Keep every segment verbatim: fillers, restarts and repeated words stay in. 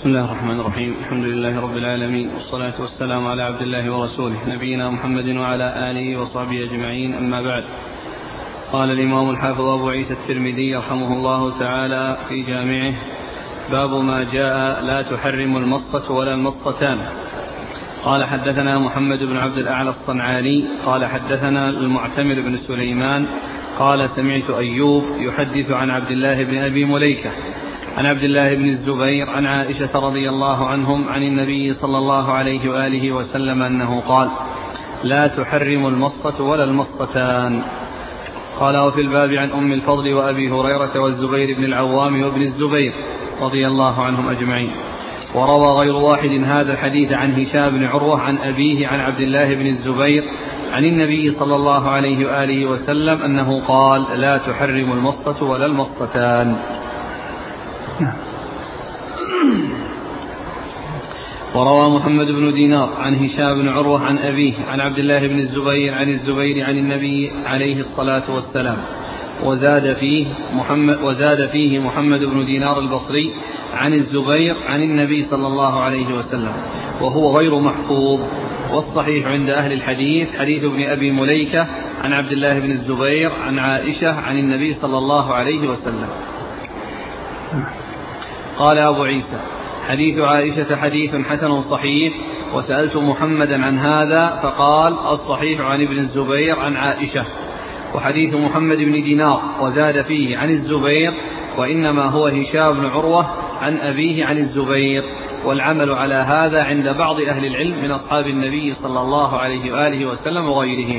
بسم الله الرحمن الرحيم. الحمد لله رب العالمين، والصلاة والسلام على عبد الله ورسوله نبينا محمد وعلى آله وصحبه أجمعين، أما بعد. قال الإمام الحافظ أبو عيسى الترمذي رحمه الله تعالى في جامعه: باب ما جاء لا تحرم المصة ولا المصتان. قال حدثنا محمد بن عبد الأعلى الصنعاني قال حدثنا المعتمر بن سليمان قال سمعت أيوب يحدث عن عبد الله بن أبي مليكة عن عبد الله بن الزبير عن عائشة رضي الله عنهم عن النبي صلى الله عليه وآله وسلم أنه قال: لا تحرم المصة ولا المصتان. قال: وفي الباب عن أم الفضل وأبي هريرة والزبير بن العوام وابن الزبير رضي الله عنهم أجمعين. وروى غير واحد هذا الحديث عن هشام بن عروة عن أبيه عن عبد الله بن الزبير عن النبي صلى الله عليه وآله وسلم أنه قال: لا تحرم المصة ولا المصتان. وروى محمد بن دينار عن هشام بن عروة عن أبيه عن عبد الله بن الزبير عن الزبير عن النبي عليه الصلاة والسلام، وزاد فيه محمد, وزاد فيه محمد بن دينار البصري عن الزبير عن النبي صلى الله عليه وسلم، وهو غير محفوظ. والصحيح عند أهل الحديث حديث ابن أبي مليكة عن عبد الله بن الزبير عن عائشة عن النبي صلى الله عليه وسلم. قال أبو عيسى: حديث عائشة حديث حسن صحيح. وسألت محمدا عن هذا فقال: الصحيح عن ابن الزبير عن عائشة. وحديث محمد بن دينار وزاد فيه عن الزبير، وإنما هو هشام بن عروة عن أبيه عن الزبير. والعمل على هذا عند بعض أهل العلم من أصحاب النبي صلى الله عليه وآله وسلم وغيرهم.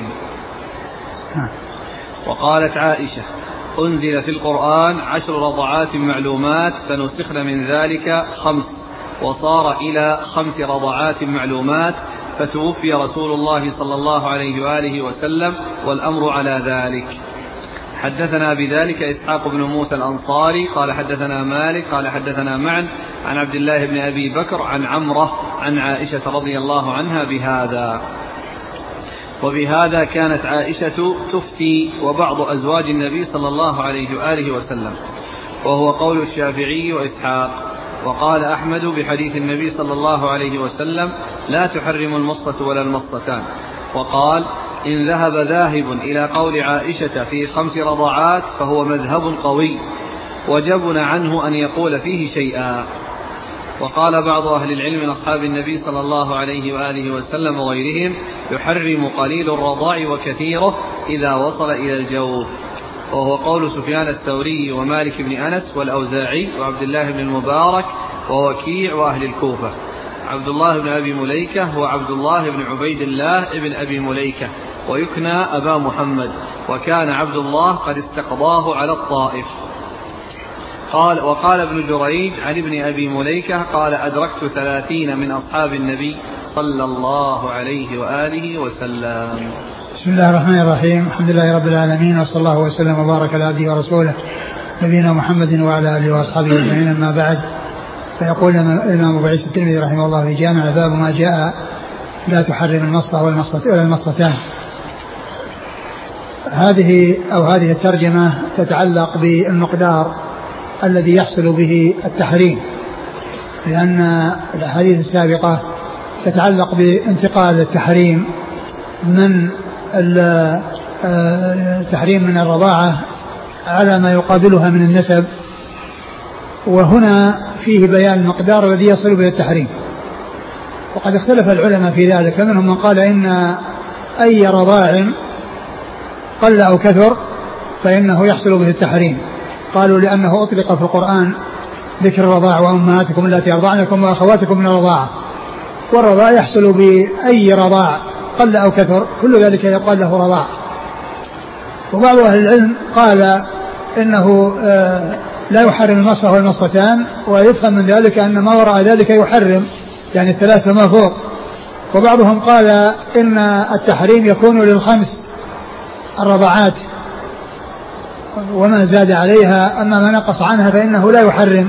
وقالت عائشة: أنزل في القرآن عشر رضعات معلومات فنسخن من ذلك خمس، وصار إلى خمس رضعات معلومات، فتوفي رسول الله صلى الله عليه وآله وسلم والأمر على ذلك. حدثنا بذلك إسحاق بن موسى الأنصاري قال حدثنا مالك قال حدثنا معن عن عبد الله بن أبي بكر عن عمرة عن عائشة رضي الله عنها بهذا. وبهذا كانت عائشة تفتي وبعض أزواج النبي صلى الله عليه وآله وسلم، وهو قول الشافعي وإسحاق. وقال أحمد بحديث النبي صلى الله عليه وسلم: لا تحرم المصة ولا المصتان. وقال: إن ذهب ذاهب إلى قول عائشة في خمس رضعات فهو مذهب قوي، وجبن عنه أن يقول فيه شيئا. وقال بعض أهل العلم من أصحاب النبي صلى الله عليه وآله وسلم وغيرهم: يحرم قليل الرضاع وكثيره إذا وصل إلى الجوف، وهو قول سفيان الثوري ومالك بن أنس والأوزاعي وعبد الله بن المبارك ووكيع وأهل الكوفة. عبد الله بن أبي مليكة هو عبد الله بن عبيد الله بن أبي مليكة، ويكنى أبا محمد، وكان عبد الله قد استقضاه على الطائف. قال: وقال ابن جريج عن ابن أبي مليكة قال: أدركت ثلاثين من أصحاب النبي صلى الله عليه وآله وسلم. بسم الله الرحمن الرحيم. الحمد لله رب العالمين، وصلى الله وسلم وبارك على عبده ورسوله نبينا محمد وعلى آله وأصحابه أجمعين، أما بعد. فيقول الإمام أبو عيسى الترمذي رحمه الله في جامع: باب ما جاء لا تحرم المصة ولا المصتان. هذه أو هذه الترجمة تتعلق بالمقدار الذي يحصل به التحريم، لأن الأحاديث السابقة تتعلق بانتقال التحريم من التحريم من الرضاعة على ما يقابلها من النسب، وهنا فيه بيان المقدار الذي يصل به التحريم. وقد اختلف العلماء في ذلك، فمنهم من قال إن أي رضاع قل أو كثر فإنه يحصل به التحريم. قالوا لأنه أطلق في القرآن ذكر الرضاع: وأمهاتكم التي أرضعنكم وأخواتكم من الرضاعة. والرضاع يحصل بأي رضاع قل أو كثر، كل ذلك يقال له رضاع. وبعض أهل العلم قال إنه لا يحرم المصة والمصتان، ويفهم من ذلك أن ما وراء ذلك يحرم، يعني الثلاثة ما فوق. وبعضهم قال إن التحريم يكون للخمس الرضاعات، وما زاد عليها، أما ما نقص عنها فإنه لا يحرم.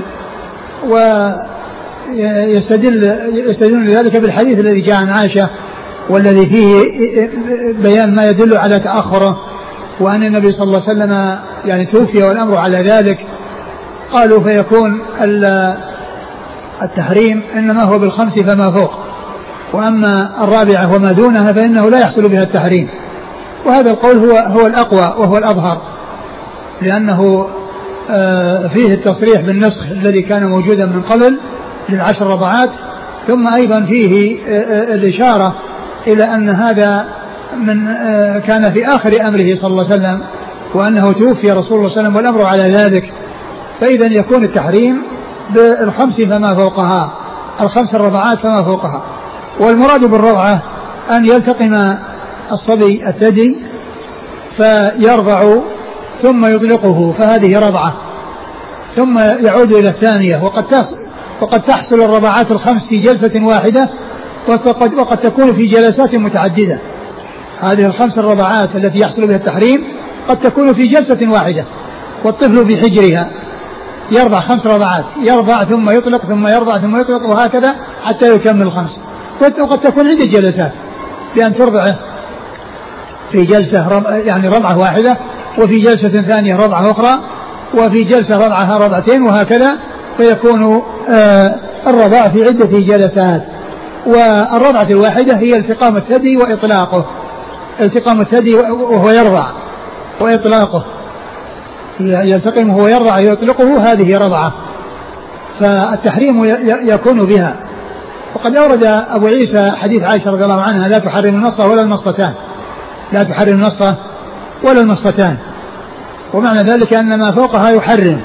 ويستدل يستدل لذلك بالحديث الذي جاء عن عائشة، والذي فيه بيان ما يدل على تأخره، وأن النبي صلى الله عليه وسلم يعني توفي والأمر على ذلك. قالوا فيكون التحريم إنما هو بالخمس فما فوق، وأما الرابعة وما دونها فإنه لا يحصل بها التحريم. وهذا القول هو هو الأقوى وهو الأظهر، لأنه فيه التصريح بالنسخ الذي كان موجودا من قبل للعشر رضعات، ثم أيضا فيه الإشارة إلى أن هذا من كان في آخر أمره صلى الله عليه وسلم، وأنه توفي رسول الله صلى الله عليه وسلم والأمر على ذلك، فإذا يكون التحريم بالخمس فما فوقها، الخمس الرضعات فما فوقها. والمراد بالرضعة أن يلتقم الصبي الثدي فيرضع ثم يطلقه، فهذه رضعة، ثم يعود إلى الثانية. وقد وقد تحصل الرضعات الخمس في جلسة واحدة، وقد, وقد تكون في جلسات متعددة. هذه الخمس الرضعات التي يحصل بها التحريم قد تكون في جلسة واحدة، والطفل في حجرها يرضع خمس رضعات، يرضع ثم يطلق ثم يرضع ثم يطلق، وهكذا حتى يكمل خمس. وقد تكون عدة جلسات، بأن ترضعه في جلسة يعني رضعة واحدة، وفي جلسة ثانية رضعة أخرى، وفي جلسة رضعها رضعتين، وهكذا، فيكون آه الرضاع في عدة جلسات. والرضعة الواحدة هي التقام الثدي وإطلاقه، التقام الثدي وهو يرضع وإطلاقه، يلتقم وهو يرضع ويطلقه، هذه رضعة، فالتحريم يكون بها. وقد أورد أبو عيسى حديث عائشة رضي الله عنها: لا تحرم النصة ولا المصتان، لا تحرم النصة ولا المصتان، ومعنى ذلك أن ما فوقها يحرم.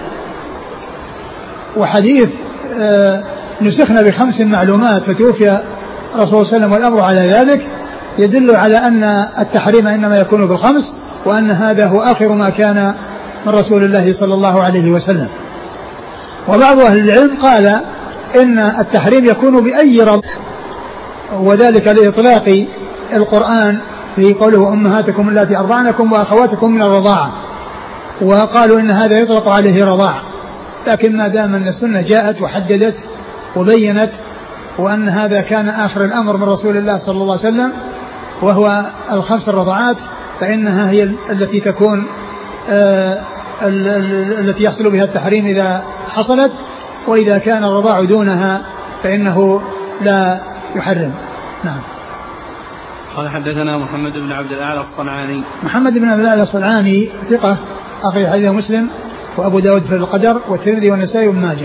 وحديث آه نسخنا بخمس معلومات فتوفي رسول الله صلى الله عليه وسلم والأمر على ذلك، يدل على أن التحريم إنما يكون بالخمس، وأن هذا هو آخر ما كان من رسول الله صلى الله عليه وسلم. وبعض أهل العلم قال إن التحريم يكون بأي رضع، وذلك لإطلاق القرآن في قوله أمهاتكم اللاتي أرضعنكم وأخواتكم من الرضاعة، وقالوا إن هذا يطلق عليه رضاع. لكن ما دام أن السنة جاءت وحددت وبينت وأن هذا كان آخر الأمر من رسول الله صلى الله عليه وسلم وهو الخمس الرضعات، فإنها هي التي تكون آه التي يحصل بها التحريم إذا حصلت، وإذا كان الرضاع دونها فإنه لا يحرم. نعم. قال حدثنا محمد بن عبد الأعلى الصنعاني. محمد بن عبد الأعلى الصنعاني ثقة، أخرج حديث مسلم وأبو داود في القدر والترمذي والنسائي وابن ماجه.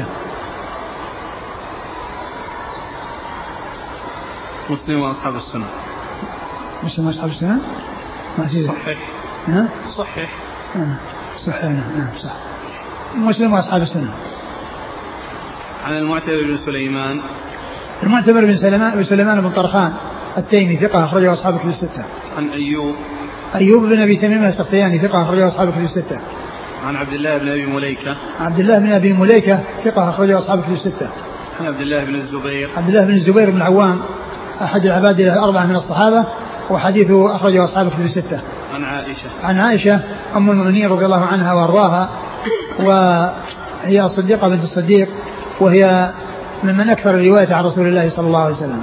مسلم وأصحاب السنة. مسلم وأصحاب السنة. ما في صحيح. ها؟ صحيح. صحيح. نعم صح. مسلم وأصحاب السنة. عن المعتمر بن سليمان. المعتمر بن سليمان بن سليمان بن طرخان التيمي ثقة، أخرجه أصحاب كتب الستة. عن أيوب. أيوب بن أبي تميم السختياني ثقة، أخرجه أصحاب كتب الستة. عن عبد الله بن أبي مليكة. عبد الله بن أبي مليكة ثقة، أخرجه أصحاب كتب الستة. عن عبد الله بن الزبير. عبد الله بن الزبير بن العوام أحد العباد الأربعة من الصحابة، وحديثه أخرجه أصحاب كتب الستة. عن عائشة. عن عائشة أم المؤمنين رضي الله عنها وأرضاها، وهي الصديقة بنت الصديق، وهي ممن أكثر الرواية عن رسول الله صلى الله عليه وسلم.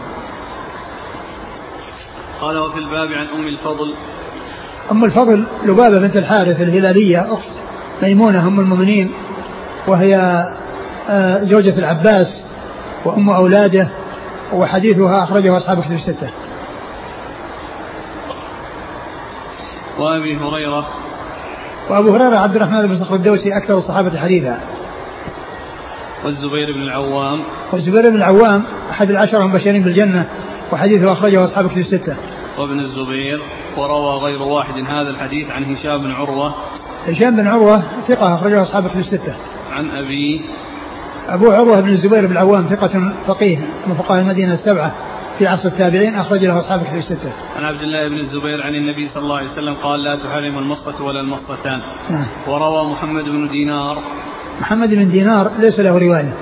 قال وفي الباب عن أم الفضل. أم الفضل لبابة بنت الحارث الهلالية، أخت ميمونة أم المؤمنين، وهي زوجة العباس وأم أولاده، وحديثها أخرجه أصحاب كتب الستة. وأبي هريرة. وأبو هريرة عبد الرحمن بن صخر الدوسي أكثر الصحابة حديثا. والزبير بن العوام. والزبير بن العوام أحد العشرة المبشرين بالجنة، وحديثه أخرجه أصحاب كتب الستة. وابن الزبير. وروى غير واحد هذا الحديث عن هشام بن عروة. هشام بن عروة ثقة، أخرجه أصحاب كتب الستة. عن أبي. أبو عروة بن الزبير بن العوام ثقة فقيه من فقهاء المدينة السبعة في عصر التابعين، أخرج له أصحاب كتب الستة. عن عبد الله بن الزبير عن النبي صلى الله عليه وسلم قال لا تحرم المصة ولا المصتان. نعم. وروى محمد بن دينار. محمد بن دينار ليس له رواية.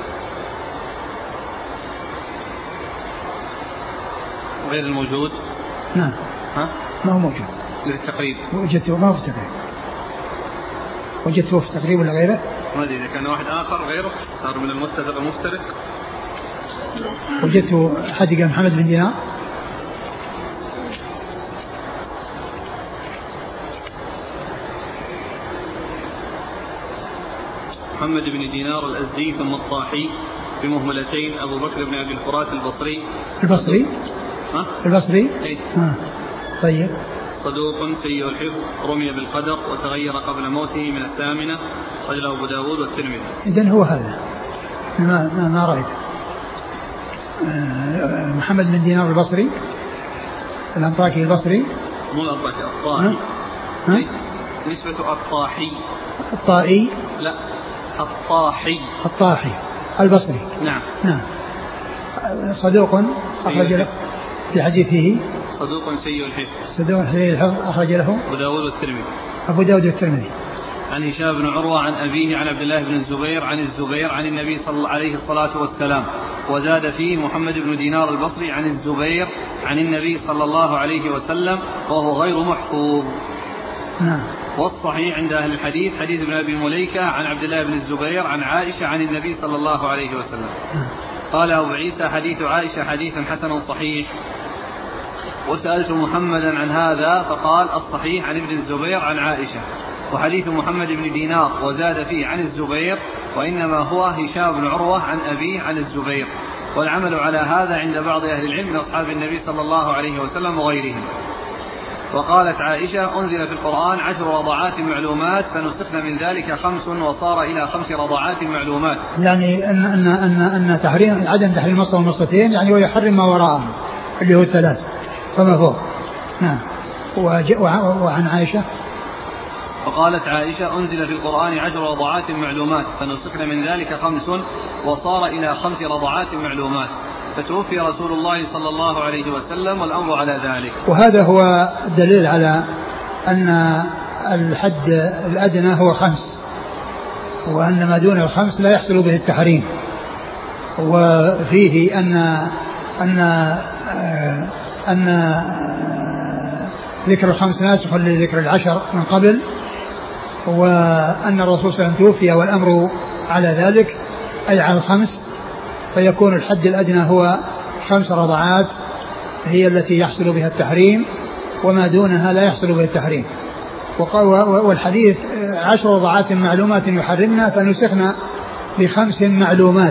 غير الموجود. نعم. ها؟ ما هو موجود. للتقريب. وجدته ما هو في التقريب. وجدته في التقريب ولا غيره؟ ما أدري إذا كان واحد آخر غيره صار من المتفق المفترق. وجدته حد قال محمد بن دينار. محمد بن دينار الأزدي ثم الطاحي. بمهملتين أبو بكر بن أبي الفرات البصري. البصري؟ ها؟ البصري؟ أي. آه. طيب. صدوق سيء الحفظ رمي بالقدر وتغير قبل موته من الثامنة رجله أبو داود والترمذي. إذن هو هذا ما, ما, ما رأيك. محمد بن دينار البصري الأنطاكي البصري. مو الأنطاكي الطاحي. ها؟ نسبة الطاحي. الطائي. لا الطاحي. الطاحي البصري. نعم. نعم. صدوق أخرج له في حديثه. صدوق سيء الحفظ. صدوق سيء الحفظ أخرج له أبو داود والترمذي. أبو داود والترمذي. عن هشام بن عروة عن أبيه عن عبد الله بن الزبير عن الزبير عن النبي صلى الله عليه الصلاة والسلام، وزاد فيه محمد بن دينار البصري عن الزبير عن النبي صلى الله عليه وسلم وهو غير محفوظ. نعم. والصحيح عند أهل الحديث حديث ابن أبي مليكة عن عبد الله بن الزبير عن عائشة عن النبي صلى الله عليه وسلم. نعم. قال أبو عيسى حديث عائشة حديث حسن صحيح. وسألت محمدا عن هذا فقال الصحيح عن ابن الزبير عن عائشة، وحديث محمد بن دينار وزاد فيه عن الزبير وإنما هو هشام بن عروة عن أبيه عن الزبير، والعمل على هذا عند بعض أهل العلم من أصحاب النبي صلى الله عليه وسلم وغيرهم. وقالت عائشة أنزل في القرآن عشر رضعات معلومات فنسخن من ذلك خمس وصار إلى خمس رضعات معلومات. يعني أن أن أن أن تحريم عدم تحريم مصة ومصتين يعني ويحرم ما وراءه اللي هو الثلاث فما فوق. نعم. وعن عائشة وقالت عائشة أنزل في القرآن عشر رضعات معلومات فنسخن من ذلك خمس وصار إلى خمس رضعات معلومات، فتوفي رسول الله صلى الله عليه وسلم والأمر على ذلك. وهذا هو الدليل على أن الحد الأدنى هو خمس، وأن ما دون الخمس لا يحصل به التحريم. وفيه أن أن أن ذكر الخمس ناسخ لذكر العشر من قبل، وأن الرسول صلى الله عليه وسلم توفي والأمر على ذلك أي على الخمس، فيكون الحد الأدنى هو خمس رضعات هي التي يحصل بها التحريم، وما دونها لا يحصل بها التحريم. والحديث عشر رضعات معلومات يحرمنا فنسخنا بخمس معلومات.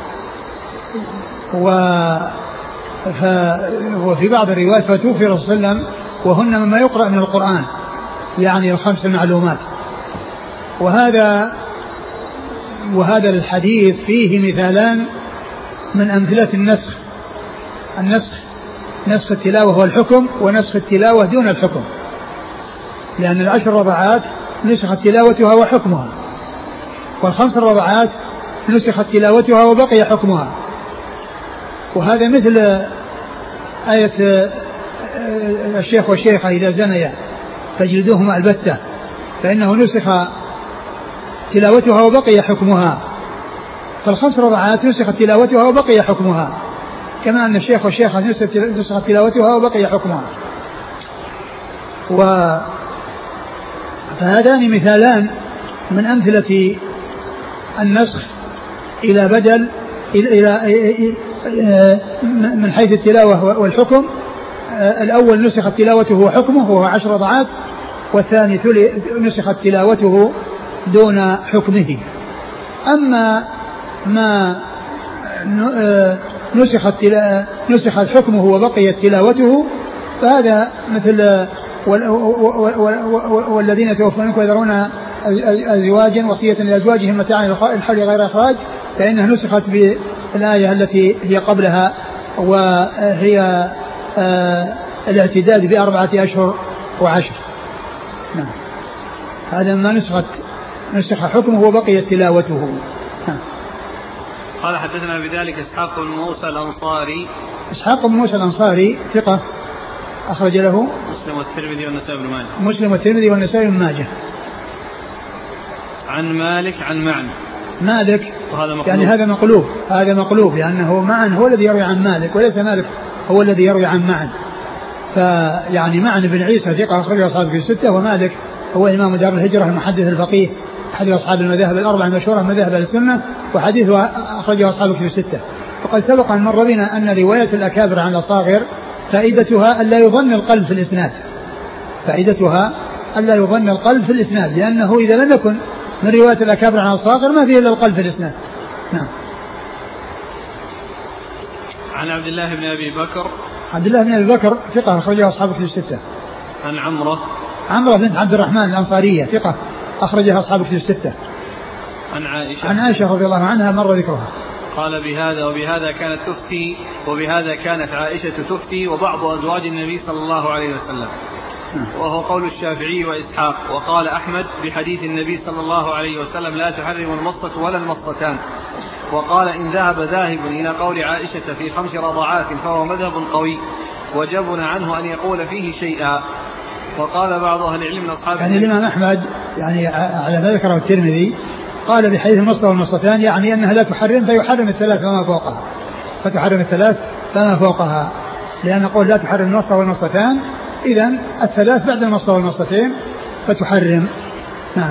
وفي بعض الروايات فتوفي الرسول صلى الله عليه وسلم وهن مما يقرأ من القرآن، يعني الخمس المعلومات. وهذا وهذا الحديث فيه مثالان من أمثلة النسخ. النسخ نسخ التلاوة والحكم، ونسخ التلاوة دون الحكم، لأن العشر رضعات نسخت تلاوتها وحكمها، والخمس رضعات نسخت تلاوتها وبقي حكمها. وهذا مثل آية الشيخ والشيخة إذا زنيا فاجلدوهما البتة، فإنه نسخ تلاوتها وبقي حكمها، فالخمس رضعات نسخت تلاوتها وبقي حكمها، كما أن الشيخ والشيخة نسخت تلاوتها وبقي حكمها. و فهذان مثالان من أمثلة النسخ إلى بدل إلى من حيث التلاوة والحكم. الأول نسخت تلاوته وحكمه وهو عشر رضعات، والثاني نسخت تلاوته دون حكمه. أما ما نسخت نسخت حكمه وبقيت تلاوته فهذا مثل والذين يتوفون منكم ويذرون أزواجا وصية لأزواجهم متاعا الحول غير إخراج، فإنها نسخت بالآية التي هي قبلها، وهي الاعتداد بأربعة أشهر وعشر. نعم. هذا ما نسخت نسخ حكمه وبقيت تلاوته. نعم. قال حدثنا بذلك إسحاق بن موسى الأنصاري. إسحاق بن موسى الأنصاري ثقة أخرج له مسلم والترمذي والنسائي بن ماجه. مسلم والترمذي والنسائي بن ماجه. عن مالك عن معن. مالك وهذا مقلوب. يعني هذا مقلوب هذا مقلوب لأنه معن هو الذي يروي عن مالك وليس مالك هو الذي يروي عن معن. فيعني معن بن عيسى ثقة أخرجه أصحابه في الستة، ومالك هو إمام دار الهجرة المحدث الفقيه أحد أصحاب المذاهب الأربعة المشهورة مذاهب السنة، وحديثه أخرجه أصحابه في الستة. وقد سبق أن مر بنا أن رواية الأكابر عن الأصاغر فائدتها ألا يظن القلب في الإسناد فائدتها ألا يظن القلب في الإسناد لأنه إذا لم يكن من رواية الأكابر عن الأصاغر ما فيه إلا القلب في الإسناد. نعم. عن عبد الله بن أبي بكر. عبد الله بن أبي بكر ثقة أخرجها أصحاب الكتب الستة. عن عمرة. عمرة بنت عبد الرحمن الأنصارية ثقة أخرجها أصحاب الكتب الستة. عن عائشة. عن عائشة رضي الله عنها مر ذكرها. قال بهذا وبهذا كانت تفتي وبهذا كانت عائشة تفتي وبعض أزواج النبي صلى الله عليه وسلم، وهو قول الشافعي وإسحاق. وقال أحمد بحديث النبي صلى الله عليه وسلم لا تحرم المصة ولا المصتان. وقال إن ذهب ذاهب إلى قول عائشة في خمس رضعات فهو مذهب قوي وجبن عنه أن يقول فيه شيئا. وقال بعض أهل العلم من أصحاب يعني الإمام أحمد يعني على ما ذكره الترمذي قال بحديث المصة والمصتان يعني أنها لا تحرم فيحرم الثلاث فما فوقها، فتحرم الثلاث فما فوقها، لأن قول لا تحرم المصة والمصتان إذن الثلاث بعد المصة والمصتين فتحرم. نعم.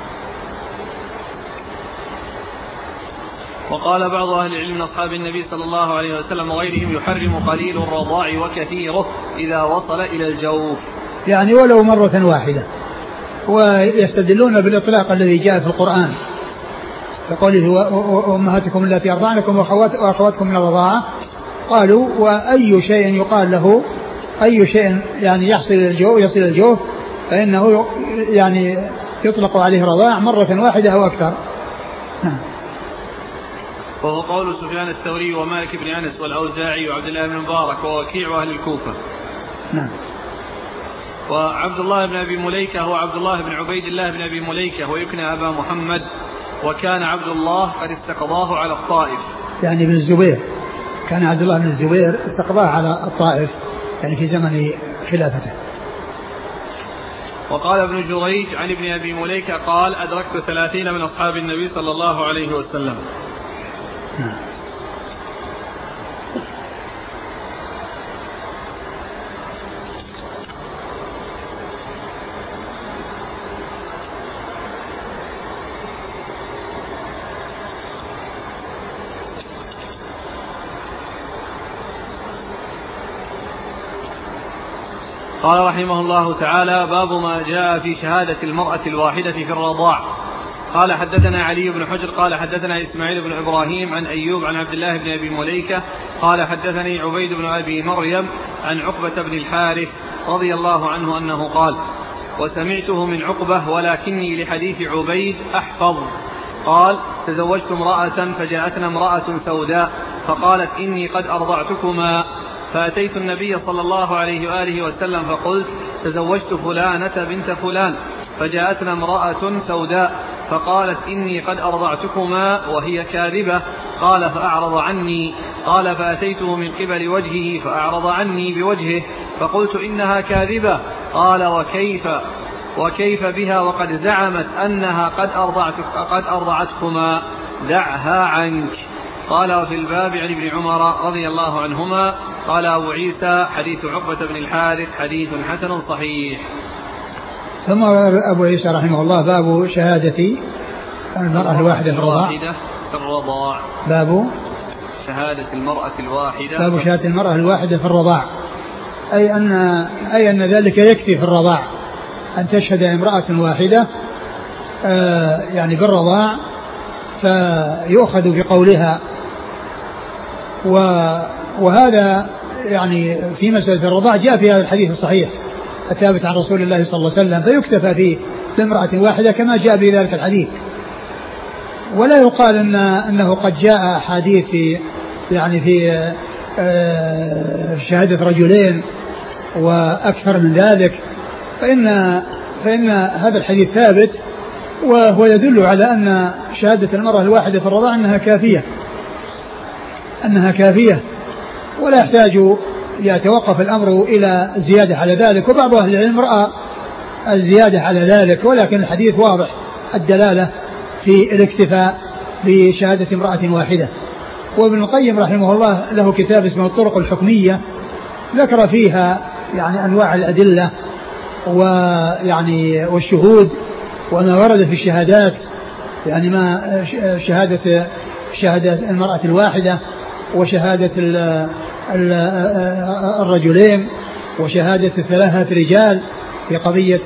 وقال بعض أهل العلم من أصحاب النبي صلى الله عليه وسلم وغيرهم يحرم قليل الرضاع وكثيره إذا وصل إلى الجوف، يعني ولو مرة واحدة. ويستدلون بالإطلاق الذي جاء في القرآن فقوله وأمهاتكم التي أرضعنكم وأخواتكم من الرضاعة، قالوا وأي شيء يقال له أي شيء يعني يحصل الجوف يصل الجوف فإنه يعني يطلق عليه رضاع مرة واحدة أو أكثر. نعم. وهو قول سفيان الثوري ومالك بن أنس والأوزاعي وعبد الله بن مبارك ووكيع أهل الكوفة. نعم. وعبد الله بن أبي مليكة هو عبد الله بن عبيد الله بن أبي مليكة ويكنى أبا محمد، وكان عبد الله قد استقضاه على الطائف. يعني بن الزبير، كان عبد الله بن الزبير استقضاه على الطائف يعني في زمن خلافته. وقال ابن جريج عن ابن أبي مليكة قال أدركت ثلاثين من أصحاب النبي صلى الله عليه وسلم. نعم. قال رحمه الله تعالى باب ما جاء في شهادة المرأة الواحدة في الرضاع. قال حدثنا علي بن حجر قال حدثنا إسماعيل بن إبراهيم عن أيوب عن عبد الله بن أبي مليكة قال حدثني عبيد بن أبي مريم عن عقبة بن الحارث رضي الله عنه أنه قال وسمعته من عقبة ولكني لحديث عبيد أحفظ. قال تزوجت امرأة فجاءتنا امرأة سوداء فقالت إني قد أرضعتكما، فأتيت النبي صلى الله عليه وآله وسلم فقلت تزوجت فلانة بنت فلان، فجاءتنا امرأة سوداء فقالت إني قد أرضعتكما وهي كاذبة. قال فأعرض عني. قال فأتيته من قبل وجهه فأعرض عني بوجهه فقلت إنها كاذبة. قال وكيف وكيف بها وقد زعمت أنها قد أرضعتك قد أرضعتكما، دعها عنك. قال وفي الباب عن ابن عمر رضي الله عنهما قال أبو عيسى حديث عقبة بن الحارث حديث حسن صحيح. ثم أبو عيسى رحمه الله باب شهادة المرأة الواحدة في الرضاع. في الرضاع باب شهادة المرأة الواحدة باب شهادة المرأة الواحدة في الرضاع، أي أن أي أن ذلك يكفي في الرضاع أن تشهد امرأة واحدة آه يعني بالرضاع فيؤخذ بقولها. وهذا يعني في مسألة الرضاع جاء في هذا الحديث الصحيح الثابت عن رسول الله صلى الله عليه وسلم، فيكتفى فيه بامرأة واحدة كما جاء في ذلك الحديث، ولا يقال إن أنه قد جاء حديث في يعني في شهادة رجلين وأكثر من ذلك، فإن فإن هذا الحديث ثابت وهو يدل على أن شهادة المرأة الواحدة في الرضاع أنها كافية أنها كافية ولا يحتاج يتوقف الأمر إلى زيادة على ذلك. وبعض أهل العلم رأى الزيادة على ذلك، ولكن الحديث واضح الدلالة في الاكتفاء بشهادة امرأة واحدة. وابن القيم رحمه الله له كتاب اسمه الطرق الحكمية ذكر فيها يعني أنواع الأدلة ويعني والشهود وما ورد في الشهادات، يعني ما شهادة شهادة المرأة الواحدة وشهادة الرجلين وشهادة الثلاثة رجال في قضية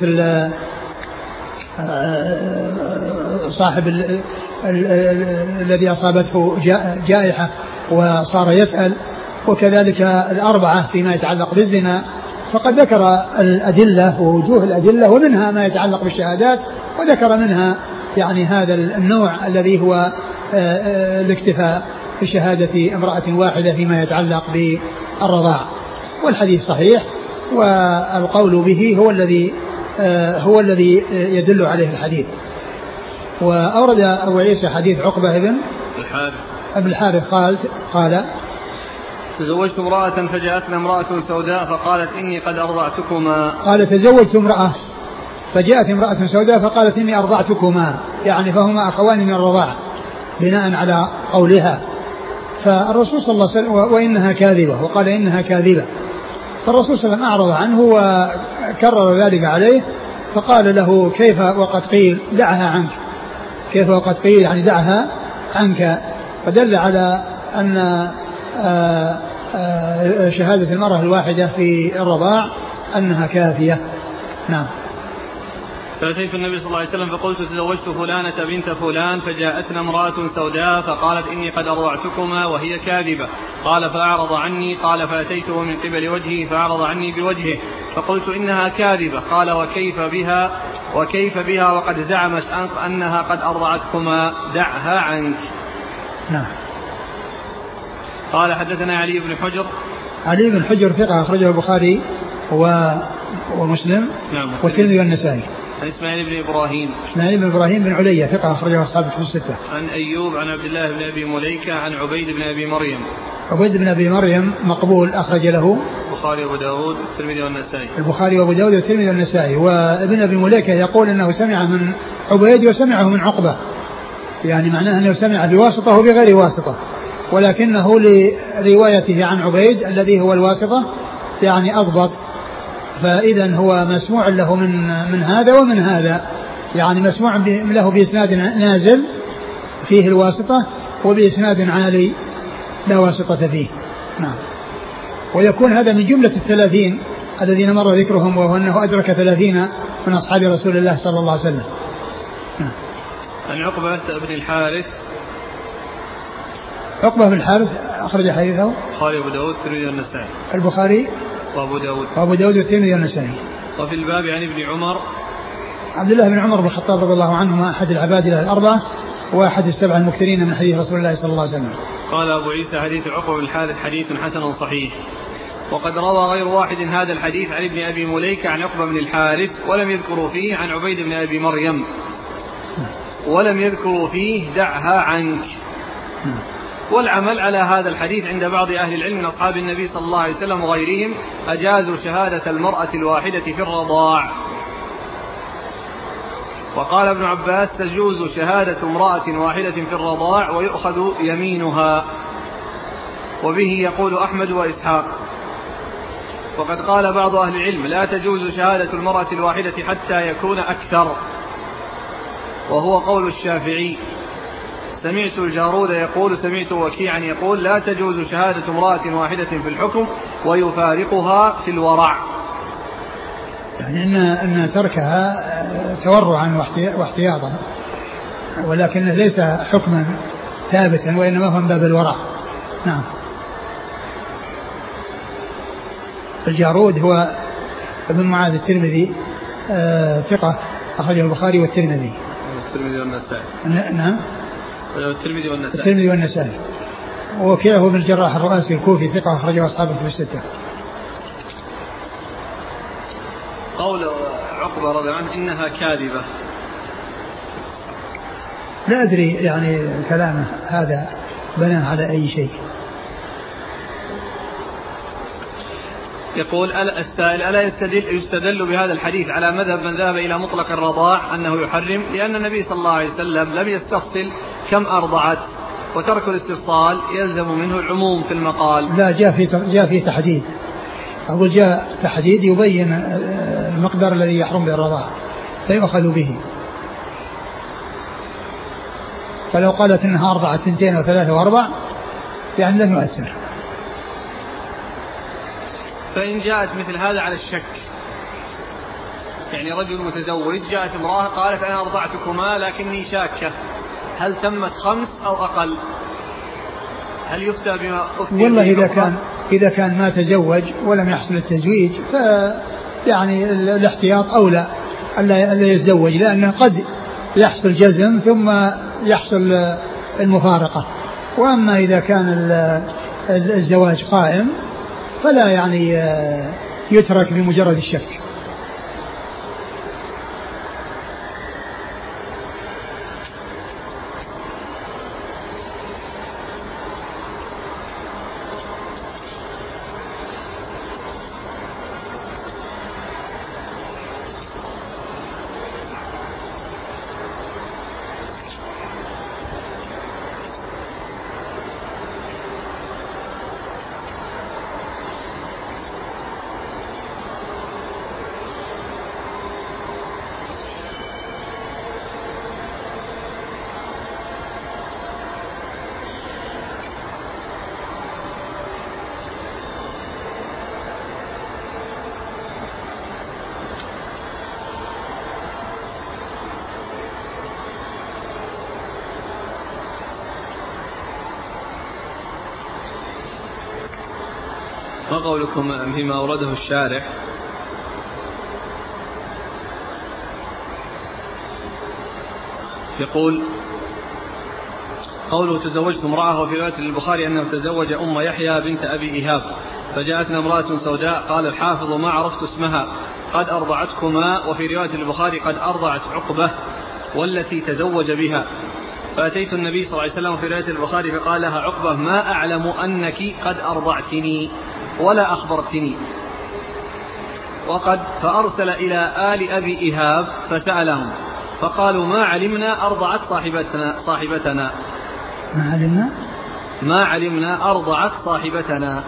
صاحب الذي أصابته جائحة وصار يسأل وكذلك الأربعة فيما يتعلق بالزنا، فقد ذكر الأدلة ووجوه الأدلة ومنها ما يتعلق بالشهادات، وذكر منها يعني هذا النوع الذي هو الاكتفاء بشهادة امرأة واحدة فيما يتعلق بالرضاع. والحديث صحيح، والقول به هو الذي هو الذي يدل عليه الحديث. وأورد أبو عيسى حديث عقبة بن الحارث ابن الحارث قال قال تزوجت امرأة فجاءتنا امرأة سوداء فقالت إني قد أرضعتكما. قال تزوجت امرأة فجاءت امرأة سوداء فقالت إني أرضعتكما، يعني فهما أخوان من الرضاعة بناء على قولها. فالرسول صلى الله عليه وسلم وإنها كاذبة، وقال إنها كاذبة، فالرسول صلى الله عليه وسلم أعرض عنه وكرر ذلك عليه، فقال له كيف وقد قيل دعها عنك، كيف وقد قيل يعني دعها عنك، فدل على أن شهادة المرأة الواحدة في الرضاع أنها كافية. نعم. فأتيت النبي صلى الله عليه وسلم فقلت تزوجت فلانة بنت فلان فجاءتنا امرأة سوداء فقالت إني قد أرضعتكما وهي كاذبة. قال فأعرض عني. قال فأتيته من قبل وجهه فأعرض عني بوجهه فقلت إنها كاذبة. قال وكيف بها وكيف بها وقد زعمت أنها قد أرضعتكما، دعها عنك. نعم. قال حدثنا علي بن حجر. علي بن حجر ثقة أخرجه البخاري ومسلم نعم والترمذي والنسائي. عن إسماعيل بن إبراهيم. إسماعيل بن إبراهيم بن علية ثقة أخرجه أصحاب الكتب الستة. عن أيوب عن عبد الله بن أبي مليكة عن عبيد بن أبي مريم. عبيد بن أبي مريم مقبول أخرج له البخاري وأبو داود والترمذي والنسائي. البخاري وأبو داود والترمذي والنسائي. وابن أبي مليكة يقول أنه سمع من عبيد وسمعه من عقبة، يعني معناه أنه سمع بواسطة وبغير واسطة، ولكنه لروايته عن عبيد الذي هو الواسطة يعني أضبط، فإذا هو مسموع له من من هذا ومن هذا، يعني مسموع له بإسناد نازل فيه الواسطة وبإسناد عالي لا واسطة فيه. نعم. ويكون هذا من جملة الثلاثين الذين مر ذكرهم، وهو أنه أدرك ثلاثين من أصحاب رسول الله صلى الله عليه وسلم. نعم. عن عقبة بن الحارث. عقبة بن الحارث أخرج حديثه البخاري وأبو داود والترمذي والنسائي. البخاري وأبو داود وأبو داود والترمذي والنسائي. وفي الباب عن ابن عمر. عبد الله بن عمر بن الخطاب رضي الله عنهما أحد العبادلة الأربعة وأحد السبع المكثرين من حديث رسول الله صلى الله عليه وسلم. قال أبو عيسى حديث عقبة بن الحارث حديث حسن صحيح. وقد روى غير واحد هذا الحديث عن ابن أبي مليكة عن عقبة بن الحارث ولم يذكروا فيه عن عبيد بن أبي مريم، ولم يذكروا فيه دعها عنك. والعمل على هذا الحديث عند بعض أهل العلم من أصحاب النبي صلى الله عليه وسلم وغيرهم أجازوا شهادة المرأة الواحدة في الرضاع. وقال ابن عباس تجوز شهادة امرأة واحدة في الرضاع ويؤخذ يمينها، وبه يقول أحمد وإسحاق. وقد قال بعض أهل العلم لا تجوز شهادة المرأة الواحدة حتى يكون أكثر، وهو قول الشافعي. سمعت الجارود يقول سمعت وكيعا يقول لا تجوز شهادة امرأة واحدة في الحكم ويفارقها في الورع، يعني إن, إن تركها تورعا واحتياطا، ولكنه ليس حكما ثابتا وإنما هو من باب الورع. نعم. الجارود هو ابن معاذ الترمذي ثقة أخرجه البخاري والترمذي والترمذي والنسائي. نعم. الترمذي والنسائي. الترمذي والنسائي. وكيع هو ابن الجراح الرؤاسي الكوفي ثقة أخرجه أصحاب الكتب الستة. قول عقبة رضي الله عنه إنها كاذبة، لا أدري يعني كلامه هذا بنى على أي شيء. يقول السائل ألا يستدل, يستدل بهذا الحديث على مذهب من ذهب إلى مطلق الرضاع أنه يحرم، لأن النبي صلى الله عليه وسلم لم يستفصل كم أرضعت، وترك الاستفصال يلزم منه العموم في المقال. لا، جاء في جاء في تحديد، أقول جاء تحديد يبين المقدار الذي يحرم بالرضاع فيؤخذ به. فلو قالت إنها أرضعت اثنتين وثلاثة وأربع يعني لن يؤثر. فإن جاءت مثل هذا على الشك، يعني رجل متزوج جاءت امرأة قالت أنا أرضعتكما لكني شاكة هل تمت خمس أو أقل، هل يفتى بما أفتي والله إذا كان إذا كان ما تزوج ولم يحصل التزويج ف يعني الاحتياط أولى ألا يتزوج، لأنه قد يحصل جزم ثم يحصل المفارقة. وأما إذا كان الزواج قائم فلا يعني يترك بمجرد الشك. ما قولكم فيما أورده الشارح يقول قوله تزوجت امرأة، وفي رواية البخاري أنه تزوج أم يحيى بنت أبي إيهاب فجاءتنا امرأة سوداء قال الحافظ ما عرفت اسمها قد أرضعتكما، وفي رواية البخاري قد أرضعت عقبة والتي تزوج بها، فأتيت النبي صلى الله عليه وسلم في رواية البخاري فقال لها عقبة ما أعلم أنك قد أرضعتني ولا أخبرتني، وقد فأرسل إلى آل أبي إيهاب فسألهم فقالوا ما علمنا أرضعت صاحبتنا صاحبتنا ما علمنا ما علمنا أرضعت صاحبتنا.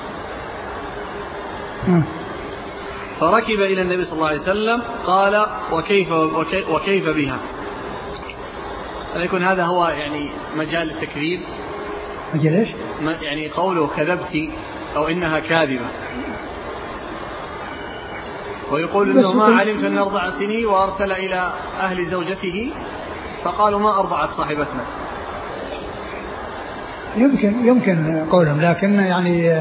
م. فركب إلى النبي صلى الله عليه وسلم قال وكيف, وكيف, وكيف بها. يكون هذا هو يعني مجال التكذيب، مجال إيش؟ يعني قوله كذبت أو إنها كاذبة، ويقول إنه ما علمت أن أرضعتني، وأرسل إلى أهل زوجته فقالوا ما أرضعت صاحبتنا. يمكن يمكن قولهم، لكن يعني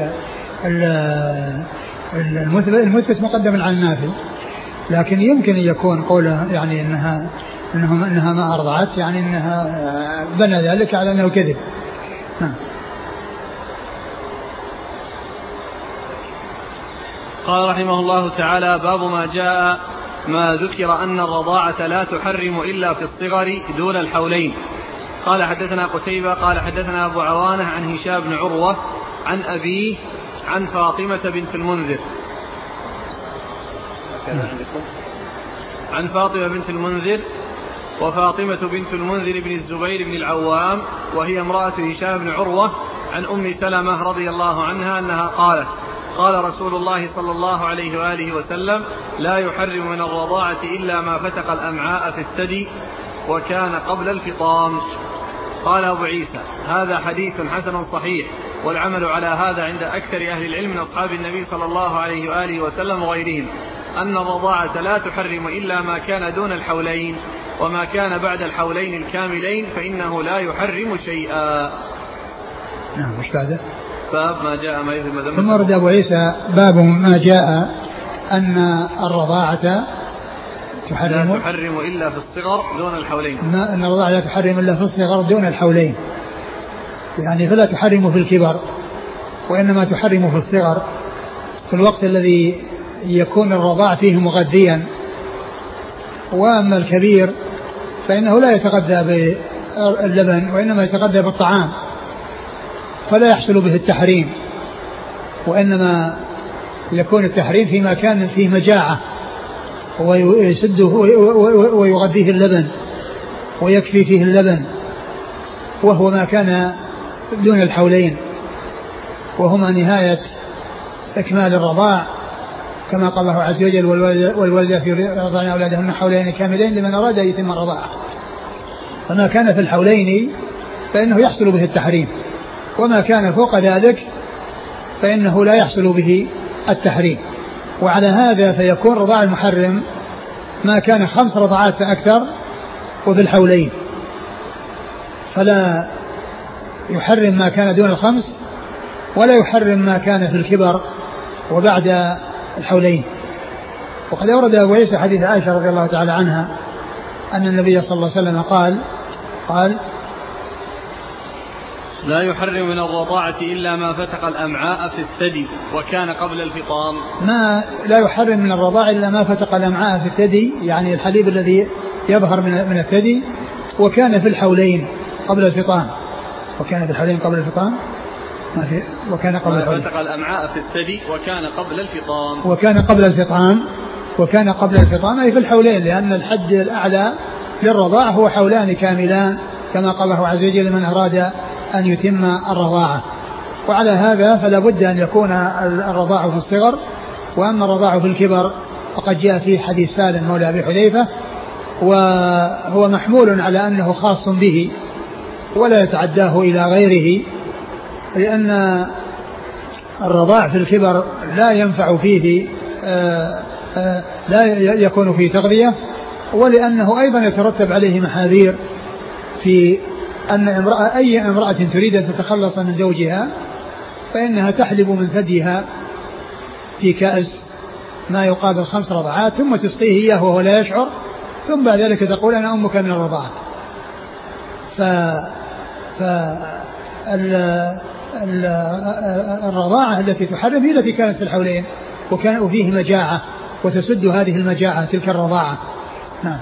المثبت مقدم على النافي، لكن يمكن أن يكون قوله يعني إنها إنها إنها ما أرضعت، يعني إنها بنى ذلك على أنه كذب. نعم. قال رحمه الله تعالى باب ما جاء ما ذكر أن الرضاعة لا تحرم إلا في الصغر دون الحولين. قال حدثنا قتيبة قال حدثنا أبو عوانة عن هشام بن عروة عن أبيه عن فاطمة بنت المنذر عن فاطمة بنت المنذر وفاطمة بنت المنذر بن الزبير بن العوام وهي امرأة هشام بن عروة عن أم سلمة رضي الله عنها أنها قالت قال رسول الله صلى الله عليه وآله وسلم لا يحرم من الرضاعة إلا ما فتق الأمعاء في الثدي وكان قبل الفطام. قال أبو عيسى هذا حديث حسن صحيح، والعمل على هذا عند أكثر أهل العلم من أصحاب النبي صلى الله عليه وآله وسلم وغيرهم أن الرضاعة لا تحرم إلا ما كان دون الحولين، وما كان بعد الحولين الكاملين فإنه لا يحرم شيئا. نعم. وش بعده؟ باب ما جاء ما يذم ذنب. ثم ورد أبو عيسى باب ما جاء أن الرضاعة تحرم لا تحرم إلا في الصغر دون الحولين، ما أن الرضاعة لا تحرم إلا في الصغر دون الحولين، يعني فلا تحرم في الكبر، وإنما تحرم في الصغر في الوقت الذي يكون الرضاع فيه مغذيا. وأما الكبير فإنه لا يتغذى باللبن وإنما يتغذى بالطعام، فلا يحصل به التحريم، وإنما يكون التحريم فيما كان فيه مجاعة ويسده ويغذيه اللبن ويكفي فيه اللبن، وهو ما كان دون الحولين، وهما نهاية إكمال الرضاع، كما قال الله عز وجل والوالدات يرضعن أولادهن حولين كاملين لمن أراد أن يتم الرضاعة. فما كان في الحولين فإنه يحصل به التحريم، وما كان فوق ذلك فإنه لا يحصل به التحريم. وعلى هذا فيكون رضاع المحرم ما كان خمس رضعات فأكثر وفي الحولين، فلا يحرم ما كان دون الخمس ولا يحرم ما كان في الكبر وبعد الحولين. وقد أورد أبو عيسى حديث عائشة رضي الله تعالى عنها أن النبي صلى الله عليه وسلم قال قال لا يحرم من الرضاعة إلا ما فتق الأمعاء في الثدي وكان قبل الفطام. ما لا يحرم من الرضاعة إلا ما فتق الأمعاء في الثدي، يعني الحليب الذي يظهر من من الثدي، وكان في الحولين قبل الفطام. وكان في الحولين قبل الفطام ما في وكان قبل الحولين. فتق الأمعاء في الثدي وكان قبل الفطام. وكان قبل الفطام وكان قبل الفطام أي في الحولين، لأن الحد الأعلى للرضاعة هو حولان كاملان كما قاله عز وجل لمن أراد أن يتم الرضاعة. وعلى هذا فلا بد أن يكون الرضاعة في الصغر، وأما الرضاعة في الكبر فقد جاء في حديث سالم مولى أبي حذيفة، وهو محمول على أنه خاص به ولا يتعداه إلى غيره، لأن الرضاع في الكبر لا ينفع فيه آآ آآ لا يكون فيه تغذية، ولأنه أيضا يترتب عليه محاذير في أن امرأة أي امرأة تريد أن تتخلص من زوجها فإنها تحلب من ثديها في كأس ما يقابل خمس رضعات ثم تسقيه إياه وهو لا يشعر، ثم بعد ذلك تقول أنا أمك من الرضاعة. ف... ف... ال... ال... الرضاعة التي تحرم هي التي كانت في الحولين وكان فيه مجاعة وتسد هذه المجاعة تلك الرضاعة. نعم.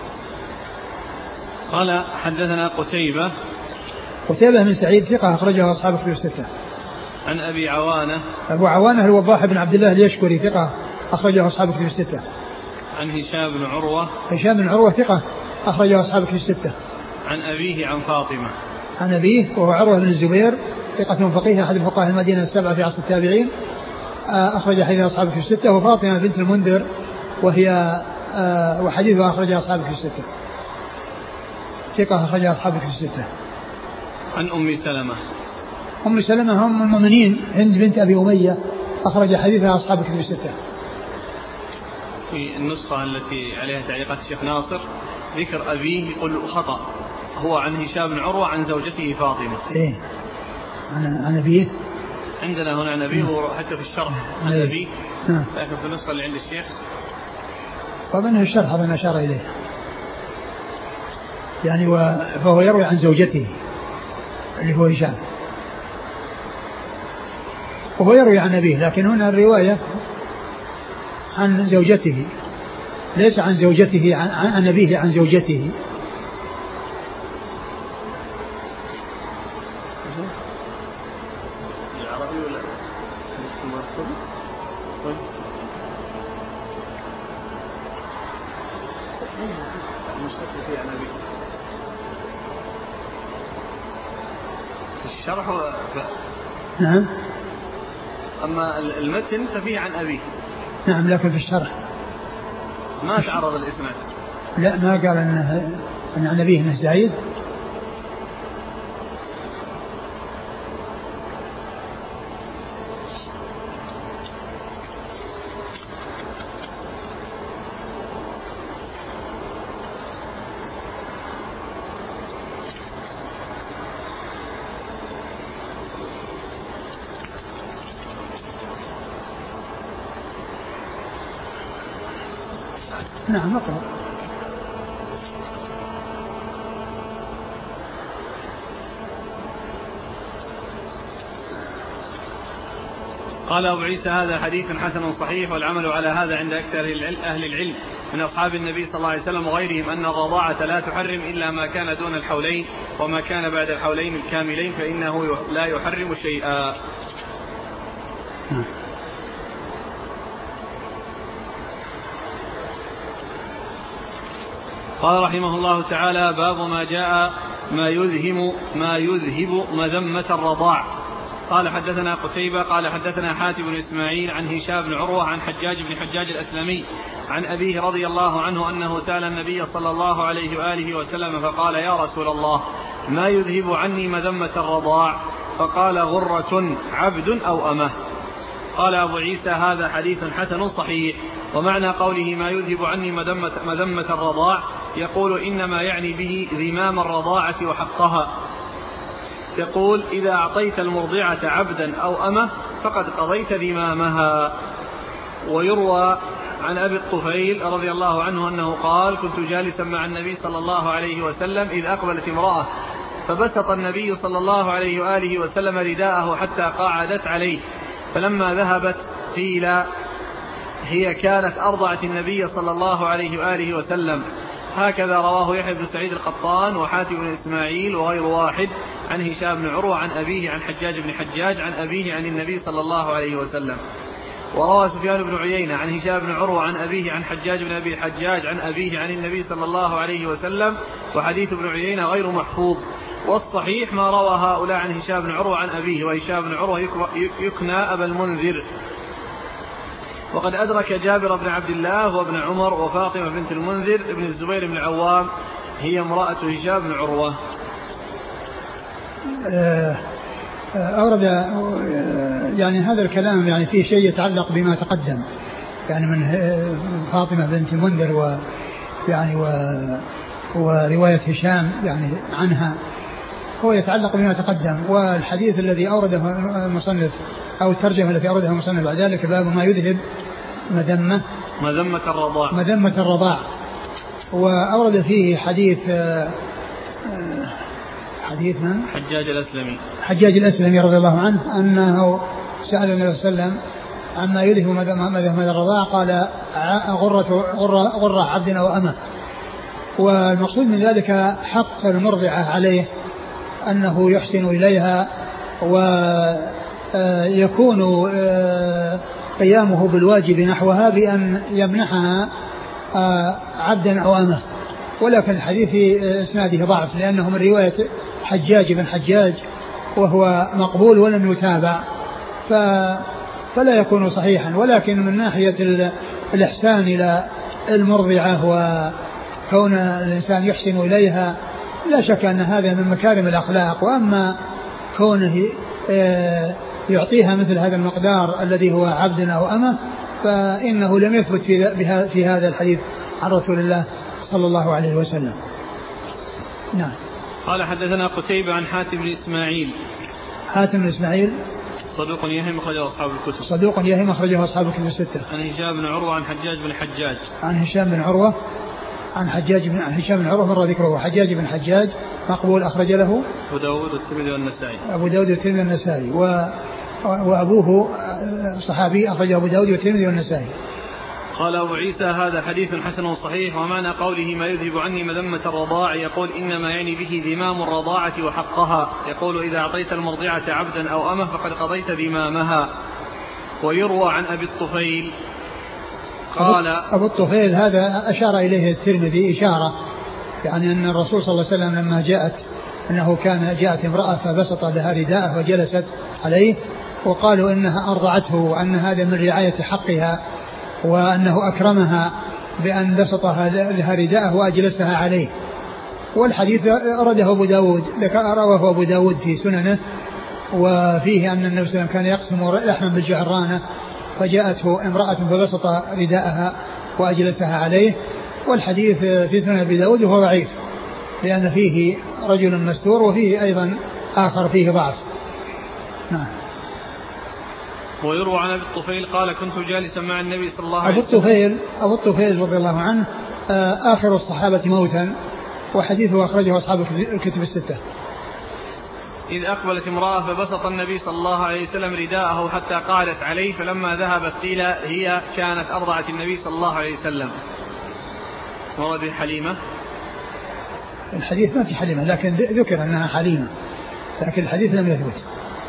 قال حدثنا قتيبة قتيبة من سعيد ثقة أخرجه أصحاب كتب الستة. عن أبي عوانة أبو عوانة الوضاح بن عبد الله اليشكري ثقة أخرجه أصحاب كتب الستة. عن هشام بن عروة هشام بن عروة ثقة أخرجه أصحاب كتب الستة. عن أبيه عن فاطمة عن أبيه وهو عروة بن الزبير ثقة فقيه أحد فقهاء المدينة السبعة في عصر التابعين، أخرج حديث أصحاب كتب الستة. وفاطمة بنت المنذر وهي وحديثها أخرجها أصحاب كتب الستة ثقة أخرجها أصحاب كتب الستة. عن أم سلمة أم سلمة هم المؤمنين هند بنت أبي أمية أخرج حديثها أصحاب كتب الستة. في النسخة التي عليها تعليقات الشيخ ناصر ذكر أبيه يقول خطأ، هو عن هشام بن عروة عن زوجته فاطمة. إيه عن عن أبيه عندنا هنا عن أبيه حتى في الشرح عن إيه. أبيه نعم. لكن في النسخة اللي عند الشيخ طبعا الشرح هذا أشار إليه يعني، فهو يروي عن زوجته اللي هو هشام وهو يروي عن أبيه، لكن هنا الرواية عن زوجته ليس عن زوجته عن, عن أبيه عن زوجته. الشرح ف... نعم. أما المتن ففيه عن أبيه. نعم لكن في الشرح ما تعرض الإسناد. لا ما قال أنه أن عن أبيه أنه زايد. نعم أقرأ. قال أبو عيسى هذا حديث حسن صحيح، والعمل على هذا عند أكثر أهل العلم من أصحاب النبي صلى الله عليه وسلم وغيرهم أن الرضاعة لا تحرم إلا ما كان دون الحولين، وما كان بعد الحولين الكاملين فإنه لا يحرم شيئا. قال رحمه الله تعالى باب ما جاء ما يذهب ما يذهب مذمة الرضاع. قال حدثنا قتيبة قال حدثنا حاتم بن إسماعيل عن هشام بن عروة عن حجاج بن حجاج الأسلمي عن أبيه رضي الله عنه أنه سأل النبي صلى الله عليه وآله وسلم فقال يا رسول الله ما يذهب عني مذمة الرضاع؟ فقال غرة عبد أو أمه. قال أبو عيسى هذا حديث حسن صحيح. ومعنى قوله ما يذهب عني مذمة, مذمة الرضاع يقول إنما يعني به ذمام الرضاعة وحقها، يقول إذا أعطيت المرضعة عبدا أو أمه فقد قضيت ذمامها. ويروى عن أبي الطفيل رضي الله عنه أنه قال كنت جالسا مع النبي صلى الله عليه وسلم إذ أقبلت امرأة فبسط النبي صلى الله عليه وآله وسلم رداءه حتى قعدت عليه، فلما ذهبت قيل هي كانت أرضعت النبي صلى الله عليه وآله وسلم. هكذا رواه يحيى بن سعيد القطان وحاتم بن إسماعيل وغير واحد عن هشام بن عروة عن أبيه عن حجاج بن حجاج عن أبيه عن النبي صلى الله عليه وسلم. وروى سفيان بن عيينة عن هشام بن عروة عن أبيه عن حجاج بن أبي حجاج عن أبيه عن النبي صلى الله عليه وسلم، وحديث ابن عيينة غير محفوظ. والصحيح ما روى هؤلاء عن هشام بن عروة عن أبيه، وهشام بن عروة يكنى أبا المنذر. وقد أدرك جابر بن عبد الله وابن عمر وفاطمة بنت المنذر ابن الزبير بن العوام هي امرأة هشام بن عروة. أورد يعني هذا الكلام يعني فيه شيء يتعلق بما تقدم، يعني من فاطمة بنت المنذر و يعني و ورواية هشام يعني عنها هو يتعلق بما تقدم. والحديث الذي أورده المصنف أو الترجمة التي أوردها المصنف بعد ذلك باب ما يذهب مذمة مذمة الرضاع مذمة الرضاع. وأورد فيه حديث حديث من؟ حجاج الأسلمي حجاج الأسلمي رضي الله عنه أنه سأل النبي صلى الله عليه وسلم عما يذهب مذمة الرضاع، قال غرة, غرة, غرة عبد أو أمة. والمقصود من ذلك حق المرضعة عليه أنه يحسن إليها ويكون قيامه بالواجب نحوها بأن يمنحها عبدا أو أمة. ولكن الحديث في إسناده ضعف لأنه من رواية حجاج بن حجاج وهو مقبول ولم يتابع، فلا يكون صحيحا. ولكن من ناحية الإحسان إلى المرضعة وكون الإنسان يحسن إليها لا شك أن هذا من مكارم الأخلاق. وأما كونه يعطيها مثل هذا المقدار الذي هو عبد أو أمة فإنه لم يثبت في هذا الحديث عن رسول الله صلى الله عليه وسلم. نعم. قال حدثنا قتيبة عن حاتم بن إسماعيل. حاتم بن إسماعيل صدوق يهم أخرجه أصحاب الكتب. صدوق يهم أخرجه أصحاب الكتب الستة. عن هشام بن عروة عن حجاج بن حجاج. عن هشام بن عروة عن حجاج بن عن هشام بن عروة مر ذكره. حجاج بن حجاج مقبول أخرج له أبو داود والترمذي والنسائي. أبو داود والترمذي والنسائي و... وأبوه صحابي أخرجه أبو داود والترمذي والنسائي. قال أبو عيسى هذا حديث حسن صحيح. ومعنى قوله ما يذهب عني مذمة الرضاع يقول إنما يعني به ذمام الرضاعة وحقها. يقول إذا أعطيت المرضعة عبدا أو أمه فقد قضيت ذمامها. ويروى عن أبي الطفيل قال أبو الطفيل هذا أشار إليه الترمذي إشارة، يعني أن الرسول صلى الله عليه وسلم لما جاءت أنه كان جاءت امرأة فبسط لها رداءه وجلست عليه وقالوا إنها أرضعته وأن هذا من رعاية حقها وأنه أكرمها بأن بسطها لها رداءه وأجلسها عليه. والحديث أرده أبو داود رواه أبو داود في سننه وفيه أن النبي صلى الله عليه وسلم كان يقسم لحما بالجعرانة فجاءته امرأة فبسط رداءها وأجلسها عليه. والحديث في سنن أبي داود وهو ضعيف لأن فيه رجل مستور وفيه أيضا آخر فيه ضعف. نعم. ويروى عن أبي الطفيل قال كنت جالسا مع النبي صلى الله عليه وسلم. أبو الطفيل أبو الطفيل رضي الله عنه آخر الصحابة موتا وحديثه أخرجه أصحاب الكتب الستة. إذ أقبلت امرأة فبسط النبي صلى الله عليه وسلم رداءه حتى قعدت عليه فلما ذهبت قيل هي كانت أرضعت النبي صلى الله عليه وسلم. ورد حليمة. الحديث ما في حليمة لكن ذكر أنها حليمة لكن الحديث لم يثبت.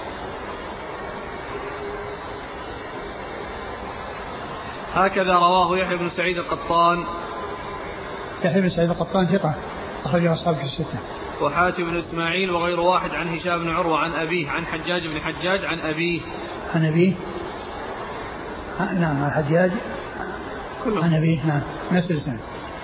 هكذا رواه يحيى بن سعيد القطان. يحيى بن سعيد القطان ثقة أخرجه أصحاب الستة. وحاتم بن إسماعيل وغير واحد عن هشام بن عروة عن أبيه عن حجاج بن حجاج عن أبيه عن أبيه نعم عن حجاج عن أبيه نعم نفس الإسناد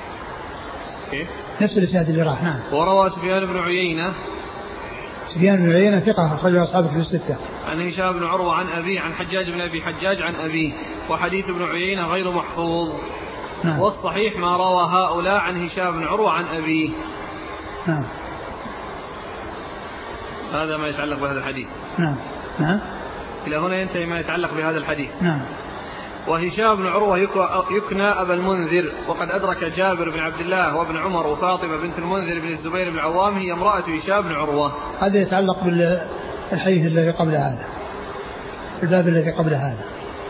نفس الإسناد اللي راح. نعم. وروى سفيان بن عيينة سفيان بن عيينة ثقة أخرجه أصحاب الكتب الستة. عن هشام بن عروة عن أبيه عن حجاج بن أبي حجاج عن أبيه. وحديث ابن عيينة غير محفوظ. نعم. والصحيح ما روى هؤلاء عن هشام بن عروة عن أبيه. نعم. هذا ما يتعلق بهذا الحديث. نعم نعم. إلى هنا ينتهي ما يتعلق بهذا الحديث. نعم. وهشام بن عروة يكنى أبا المنذر، وقد أدرك جابر بن عبد الله وابن عمر وفاطمة بنت المنذر بن الزبير بن العوام هي امرأة هشام بن عروة. هذا يتعلق بالحديث الذي قبل هذا، الباب الذي قبل هذا.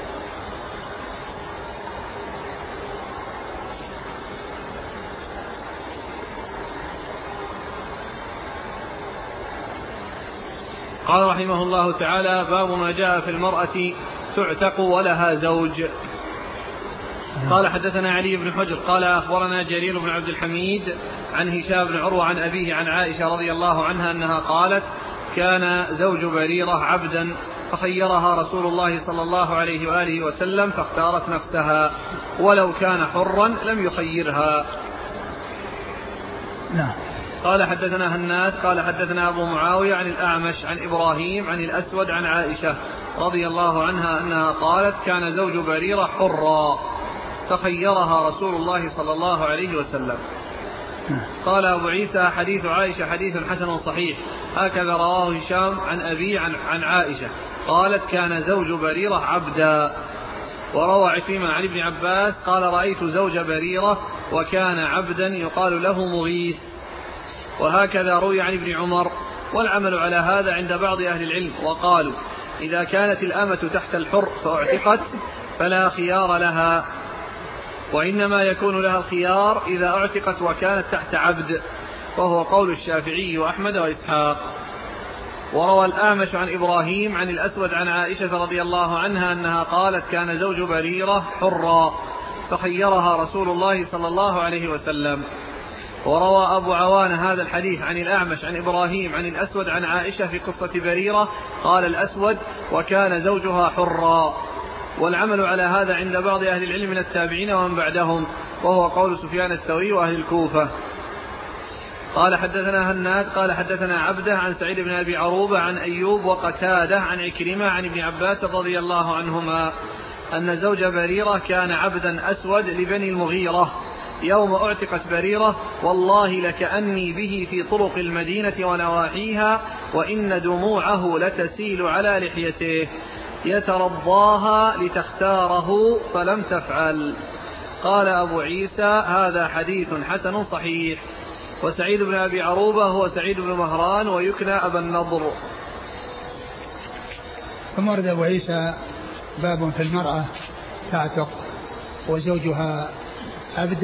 قال رحمه الله تعالى: باب ما جاء في المرأة تعتق ولها زوج. قال حدثنا علي بن حجر قال أخبرنا جرير بن عبد الحميد عن هشام بن عروة عن أبيه عن عائشة رضي الله عنها أنها قالت: كان زوج بريرة عبدا فخيرها رسول الله صلى الله عليه وآله وسلم فاختارت نفسها، ولو كان حرا لم يخيرها. نعم. قال حدثنا هناد قال حدثنا أبو معاوية عن الأعمش عن إبراهيم عن الأسود عن عائشة رضي الله عنها أنها قالت: كان زوج بريرة حرا فخيرها رسول الله صلى الله عليه وسلم. قال أبو عيسى: حديث عائشة حديث حسن صحيح، هكذا رواه هشام عن أبي عن, عن عائشة قالت: كان زوج بريرة عبدا. وروى عكرمة عن ابن عباس قال: رأيت زوج بريرة وكان عبدا يقال له مغيث. وهكذا روي عن ابن عمر. والعمل على هذا عند بعض أهل العلم، وقالوا: إذا كانت الأمة تحت الحر فاعتقت فلا خيار لها، وإنما يكون لها الخيار إذا اعتقت وكانت تحت عبد، وهو قول الشافعي وأحمد وإسحاق. وروى الأعمش عن إبراهيم عن الأسود عن عائشة رضي الله عنها أنها قالت: كان زوج بريرة حرا فخيرها رسول الله صلى الله عليه وسلم. وروى أبو عوان هذا الحديث عن الأعمش عن إبراهيم عن الأسود عن عائشة في قصة بريرة، قال الأسود: وكان زوجها حرا. والعمل على هذا عند بعض أهل العلم من التابعين ومن بعدهم، وهو قول سفيان الثوري وأهل الكوفة. قال حدثنا هناد قال حدثنا عبده عن سعيد بن أبي عروبة عن أيوب وقتادة عن عكرمة عن ابن عباس رضي الله عنهما أن زوج بريرة كان عبدا أسود لبني المغيرة. يوم اعتقت بريرة والله لكأني به في طرق المدينة ونواحيها، وإن دموعه لتسيل على لحيته يترضاها لتختاره فلم تفعل. قال أبو عيسى: هذا حديث حسن صحيح. وسعيد بن أبي عروبة هو سعيد بن مهران ويكنى أبا النضر. ثم ورد أبو عيسى باب في المرأة تعتق وزوجها عبد.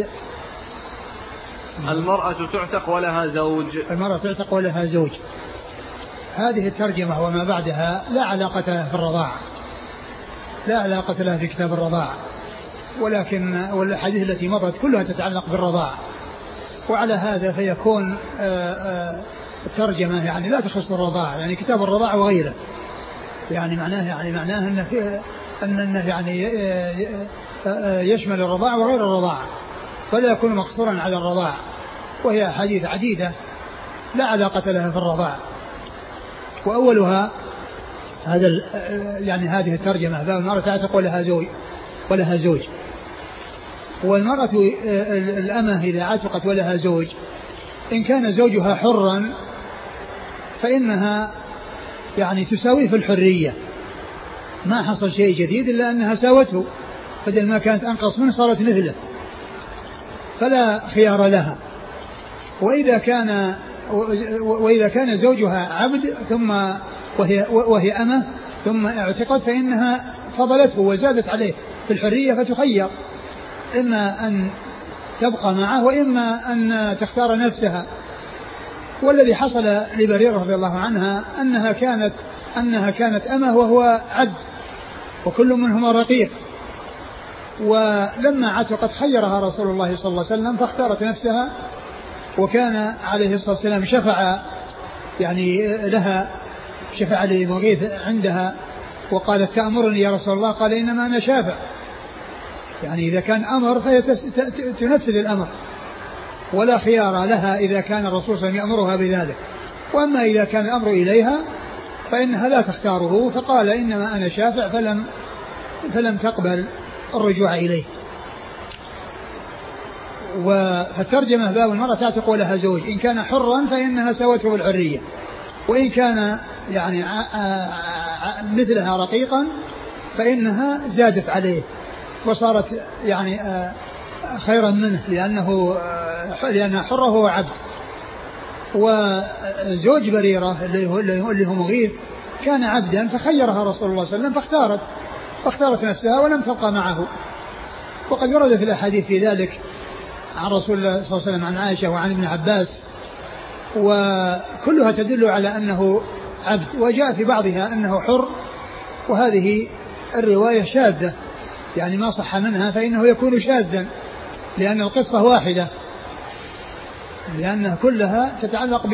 المرأة تعتق ولها زوج. المرأة تعتق ولها زوج. هذه الترجمة وما بعدها لا علاقة لها في الرضاع، لا علاقة لها في كتاب الرضاع، ولكن والحديث التي مضت كلها تتعلق بالرضاع. وعلى هذا فيكون الترجمة يعني لا تخص الرضاع، يعني كتاب الرضاع وغيره، يعني معناه يعني معناه أن في أن يعني يشمل الرضاع وغير الرضاع، فلا يكون مقصورا على الرضاع. وهي أحاديث عديدة لا علاقة لها في الرضاع. وأولها هذا يعني هذه الترجمة: باب المرأة تعتق ولها زوج ولها زوج. والمرأة الأمة إذا عتقت ولها زوج إن كان زوجها حرا فإنها يعني تساوي في الحرية، ما حصل شيء جديد إلا أنها ساوته، بدل ما كانت أنقص منه صارت مثله، فلا خيار لها. وإذا كان وإذا كان زوجها عبد ثم وهي وهي أمة ثم اعتقت فإنها فضلته وزادت عليه في الحرية، فتخير إما أن تبقى معه وإما أن تختار نفسها. والذي حصل لبريرة رضي الله عنها أنها كانت أنها كانت أمة وهو عبد، وكل منهما رقيق. ولما عتقت خيرها رسول الله صلى الله عليه وسلم فاختارت نفسها، وكان عليه الصلاة والسلام شفع يعني لها، شفع لمغيث عندها وقالت: تأمرني يا رسول الله؟ قال: إنما أنا شافع. يعني إذا كان أمر فهي تنفذ الأمر، ولا خيار لها إذا كان الرسول صلى الله عليه وسلم يأمرها بذلك. وأما إذا كان الأمر إليها فإنها لا تختاره، فقال: إنما أنا شافع، فلم فلم تقبل الرجوع إليه. والترجمة: باب المرأة تعتق ولها زوج. إن كان حرا فإنها سوته بالحرية، وإن كان يعني مثلها رقيقا فإنها زادت عليه وصارت يعني خيرا منه لأنه لأنها حرة وهو عبد. وزوج بريرة اللي هو مغيث كان عبدا فخيرها رسول الله صلى الله عليه وسلم فاختارت فاختارت نفسها ولم تبقى معه. وقد ورد في الأحاديث في ذلك عن رسول الله صلى الله عليه وسلم عن عائشة وعن ابن عباس وكلها تدل على أنه عبد. وجاء في بعضها أنه حر وهذه الرواية شاذة يعني ما صح منها فإنه يكون شاذا لأن القصة واحدة لأنها كلها تتعلق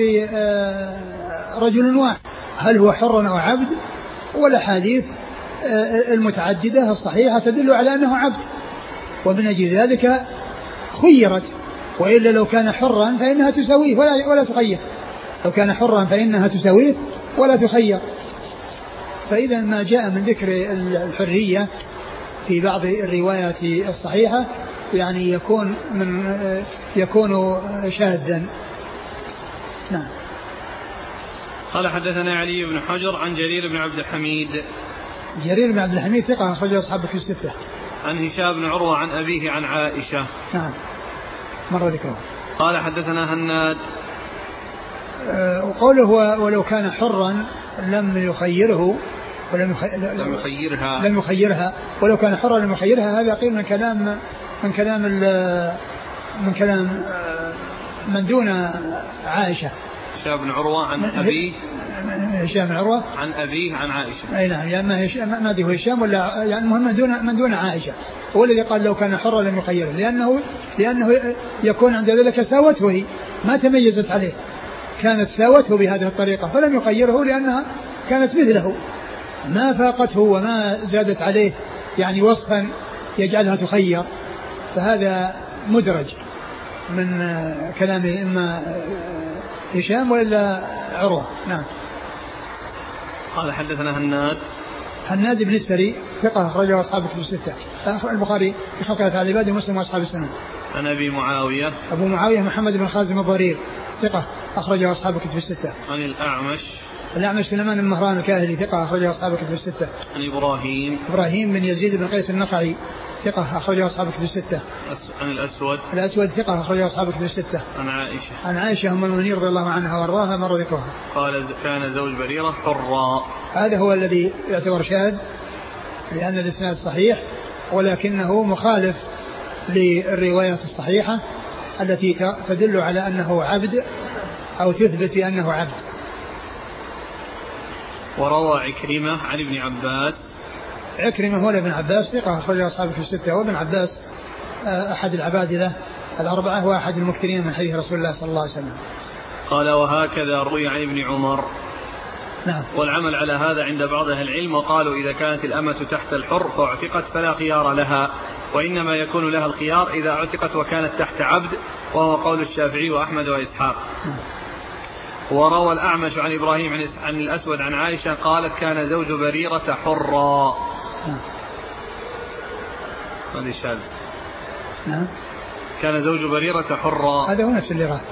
برجل واحد هل هو حر أو عبد. والأحاديث المتعددة الصحيحة تدل على أنه عبد ومن أجل ذلك خيرت وإلا لو كان حرا فإنها تسويه ولا, ولا تخير لو كان حرا فإنها تسويه ولا تخير. فإذا ما جاء من ذكر الحرية في بعض الروايات الصحيحة يعني يكون من يكون شاذا. نعم. قال حدثنا علي بن حجر عن جرير بن عبد الحميد. جرير بن عبد الحميد ثقة أخرجه أصحاب الكتب الستة. عن هشام بن عروة عن أبيه عن عائشة. نعم مر ذكره. قال حدثنا هناد. أه وقوله ولو كان حرا لم يخيره ولم يخي... لم يخيرها لم يخيرها ولو كان حرا لم يخيرها. هذا قيل من كلام من كلام من كلام من دون عائشة. هشام بن عروة عن أبيه. هشام بن عروة عن أبيه عن عائشة. أي نعم يعني ما هشام ما ذي هشام ولا يعني المهم من دون من دون عائشة. هو الذي قال لو كان حرا لم يخيره لأنه لأنه يكون عند ذلك ساوته هي ما تميزت عليه كانت ساوته بهذه الطريقة فلم يخيره لأنها كانت مثله ما فاقته وما زادت عليه يعني وصفا يجعلها تخير. فهذا مدرج من كلام إما هشام ولا عروة. نعم. قال حدثنا هناد. هناد بن السري ثقة أخرجه أصحاب الكتب الستة البخاري في خلق الأفعال العباد ومسلم وأصحاب السنن. عن أبي معاوية. أبو معاوية محمد بن خازم الضرير ثقة أخرجه أصحاب الكتب الستة. عن الأعمش. الأعمش سليمان بن مهران الكاهلي ثقة أخرجه أصحاب الكتب الستة. عن إبراهيم. إبراهيم بن يزيد بن قيس النخعي ثقة أخرجه أصحاب الكتب الستة. عن الأسود. الأسود ثقة أخرجه أصحاب الكتب الستة. عن عائشة. عن عائشة أم المؤمنين رضي الله عنها وأرضاها مر ذكرها. قال كان زوج بريرة حرا. هذا هو الذي يعتبر شاذ لأن الإسناد صحيح ولكنه مخالف للروايات الصحيحة التي تدل على أنه عبد أو تثبت أنه عبد. وروى عكرمة عن ابن عباس. عكرمة هو ابن عباس ثقة أخرجه أصحاب الكتب الستة. وابن عباس أحد العبادلة الأربعة وأحد المكثرين من حديث رسول الله صلى الله عليه وسلم. قال وهكذا روي عن ابن عمر. نعم. والعمل على هذا عند بعض أهل العلم وقالوا إذا كانت الأمة تحت الحر فاعتقت فلا خيار لها وإنما يكون لها الخيار إذا اعتقت وكانت تحت عبد وهو قول الشافعي وأحمد وإسحاق. نعم. وروى الأعمش عن إبراهيم عن الأسود عن عائشة قالت كان زوج بريرة حرا. نعم. هذه شاذ. نعم. كان زوج بريرة حرا. هذا هو نفس اللي راه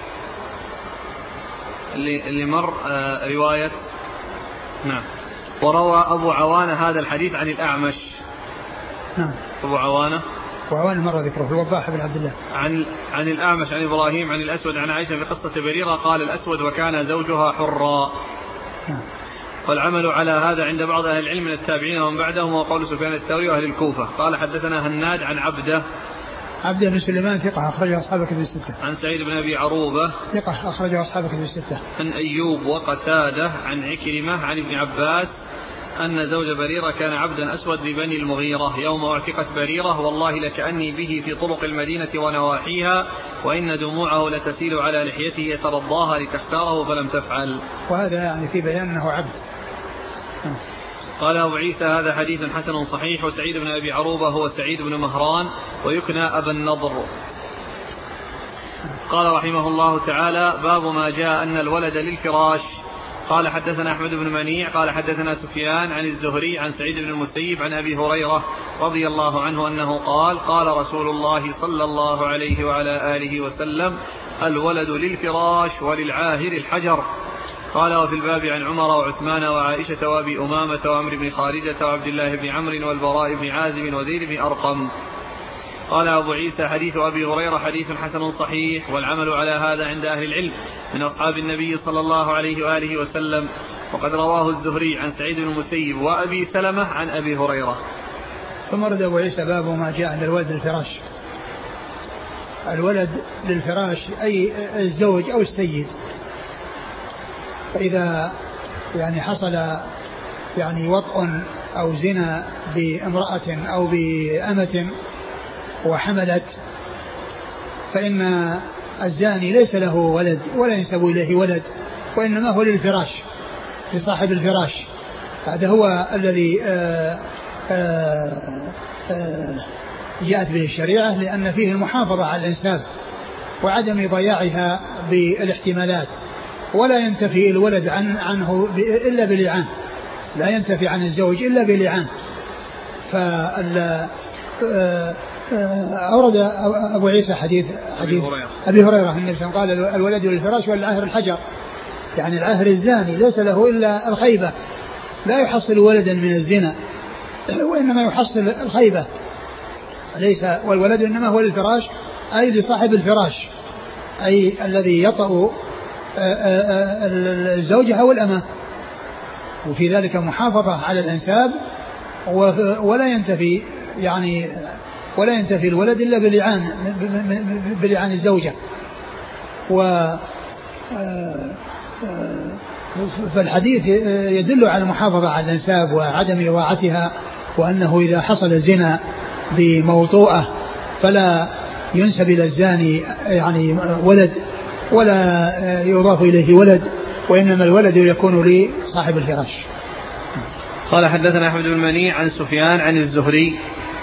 اللي, اللي مر آه رواية. نعم. وروى أبو عوانة هذا الحديث عن الأعمش. نعم. أبو عوانة وعوانة مر ذكره الوضاح بن عبد الله عن عن الأعمش عن إبراهيم عن الأسود عن عائشة في قصة بريرة قال الأسود وكان زوجها حرا. نعم. والعمل على هذا عند بعض أهل العلم من التابعين ومن بعدهم وقول سفيان الثوري وأهل الكوفة. قال حدثنا هناد عن عبده. عبده بن سليمان ثقة أخرجه أصحاب الكتب الستة. عن سعيد بن أبي عروبة ثقة أخرجه أصحاب الكتب الستة. عن أيوب وقتادة عن عكرمة عن ابن عباس أن زوج بريرة كان عبدا أسود لبني المغيرة يوم اعتقت بريرة والله لكأني به في طرق المدينة ونواحيها وإن دموعه لتسيل على لحيته يترضاها لتختاره فلم تفعل. وهذا يعني في بيان أنه عبد. قال أبو عيسى هذا حديث حسن صحيح. وسعيد بن أبي عروبة هو سعيد بن مهران ويكنى أبا النضر. قال رحمه الله تعالى باب ما جاء أن الولد للفراش. قال حدثنا أحمد بن منيع قال حدثنا سفيان عن الزهري عن سعيد بن المسيب عن أبي هريرة رضي الله عنه أنه قال قال رسول الله صلى الله عليه وعلى آله وسلم الولد للفراش وللعاهر الحجر. قال وفي الباب عن عمر وعثمان وعائشة وأبي أمامة وعمرو بن خارجة وعبد الله بن عمرو والبراء بن عازب وزيد بن أرقم. قال أبو عيسى حديث أبي هريرة حديث حسن صحيح، والعمل على هذا عند أهل العلم من أصحاب النبي صلى الله عليه وآله وسلم، وقد رواه الزهري عن سعيد بن المسيب وأبي سلمة عن أبي هريرة. ثم رد أبو عيسى باب ما جاء للولد للفراش. الولد للفراش أي الزوج أو السيد، فإذا يعني حصل يعني وطء أو زنا بامرأة أو بأمة وحملت، فإن الزاني ليس له ولد ولا ينسب إليه ولد، وإنما هو للفراش، لصاحب الفراش. هذا هو الذي آآ آآ جاءت به الشريعة، لأن فيه المحافظة على الإنساب وعدم ضياعها بالاحتمالات، ولا ينتفي الولد عن عنه إلا بلعان، لا ينتفي عن الزوج إلا بلعان. فال أورد أبو عيسى حديث حديث أبي هريرة أن النبي قال الولد للفراش والعاهر الحجر، يعني العاهر الزاني ليس له إلا الخيبة، لا يحصل ولدا من الزنا وإنما يحصل الخيبة، ليس والولد إنما هو للفراش أي لصاحب الفراش، أي الذي يطأ الزوجة أو الأمة، وفي ذلك محافظة على الأنساب، ولا ينتفي يعني ولا ينتفي الولد إلا بلعان بلعان الزوجة. و فالحديث يدل على المحافظة على الأنساب وعدم إضاعتها، وأنه إذا حصل الزنا بموطوءة فلا ينسب إلى الزاني يعني ولد ولا يضاف إليه ولد، وإنما الولد يكون لصاحب الفراش. قال حدثنا أحمد بن منيع عن سفيان عن الزهري.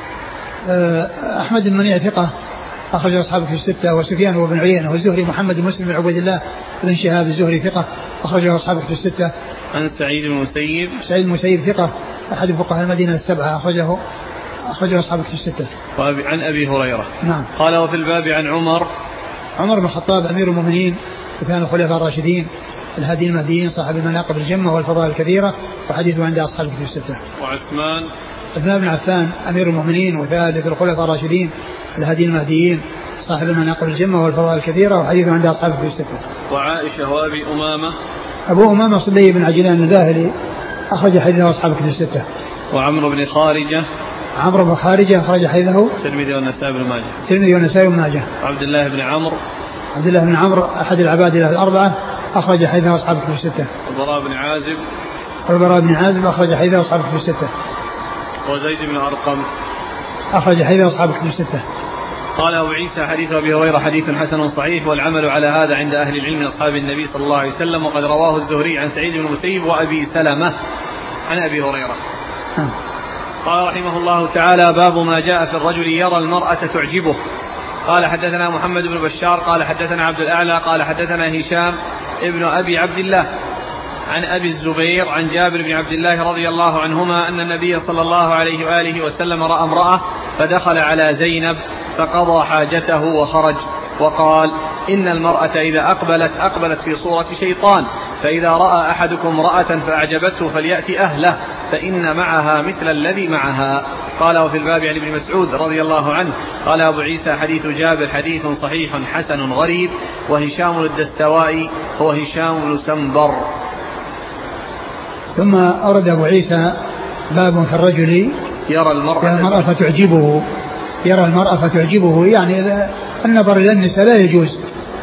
أحمد بن منيع ثقة أخرج أصحابه في الستة، وسفيان وابن عيينة، والزهري محمد بن مسلم بن عبيد الله بن شهاب الزهري ثقة أخرجه أصحابه في الستة. عن سعيد بن المسيب. سعيد بن المسيب ثقة أحد فقهاء المدينة السبعة أخرجه أخرجه أصحابه في الستة. عن أبي هريرة. نعم. قال وفي الباب عن عمر. عمر بن الخطاب أمير المؤمنين وكان الخلفاء الراشدين الهادي المهديين صاحب المناقب الجمة والفضائل الكثيرة، وحديثه عند أصحابه في الستة. وعثمان. عثمان بن عفان أمير المؤمنين وثالث الخلفاء الراشدين الهادي المهديين صاحب المناقب الجمة والفضائل الكثيرة، وحديثه عند أصحابه في الستة. وعائشة وأبي أمامة. أبو أمامة صدي بن عجلان الباهلي أخرج حديثه أصحابه في الستة. وعمرو بن خارجة. عمرو بن خارجة أخرج حديثه الترمذي والنسائي بن ماجه. الترمذي والنسائي بن ماجه. عبد الله بن عمرو. عبد الله بن عمرو أحد العباد الأربعة أخرج حديثه أصحابه في الستة. البراء بن عازب. البراء بن عازب أخرج حديثه أصحابه في الستة. وزيد بن أرقم أخرج حديثه أصحابه في الستة. قال أبو عيسى حديث أبي هريرة حديث حسن صحيح، والعمل على هذا عند أهل العلم من أصحاب النبي صلى الله عليه وسلم، وقد رواه الزهري عن سعيد بن المسيب وأبي سلمة عن أبي هريرة. قال رحمه الله تعالى: باب ما جاء في الرجل يرى المرأة تعجبه. قال حدثنا محمد بن بشار قال حدثنا عبد الأعلى قال حدثنا هشام ابن أبي عبد الله عن أبي الزبير عن جابر بن عبد الله رضي الله عنهما أن النبي صلى الله عليه وآله وسلم رأى امرأة فدخل على زينب فقضى حاجته وخرج، وقال: إن المرأة إذا أقبلت أقبلت في صورة شيطان، فإذا رأى أحدكم امرأة فأعجبته فليأتي أهله فإن معها مثل الذي معها. قال وفي الباب عن ابن مسعود رضي الله عنه قال أبو عيسى حديث جابر حديث صحيح حسن غريب. وهشام الدستوائي هو هشام بن سنبر. ثم أورد أبو عيسى باب في الرجل يرى المرأة, يرى المرأة فتعجبه يرى المرأة فتعجبه يعني النظر إلى النساء لا يجوز،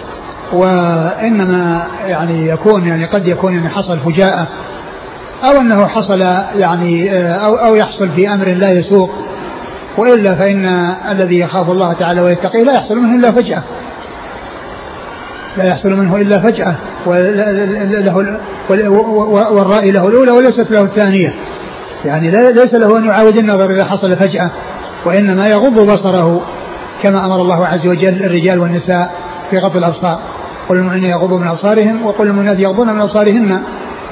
وإنما يعني يكون يعني قد يكون يعني حصل فجاءة، أو أنه حصل يعني أو, أو يحصل في أمر لا يسوق، وإلا فإن الذي يخاف الله تعالى ويتقي لا يحصل منه إلا فجأة لا يحصل منه إلا فجأة والرأي له الأولى وليست له الثانية، يعني ليس له أن يعاود النظر إذا حصل فجأة، وإنما يغض بصره كما أمر الله عز وجل الرجال والنساء في غض الأبصار، قل المؤمنين يغضوا من أبصارهم وقل المؤمنات يغضون من أبصارهن.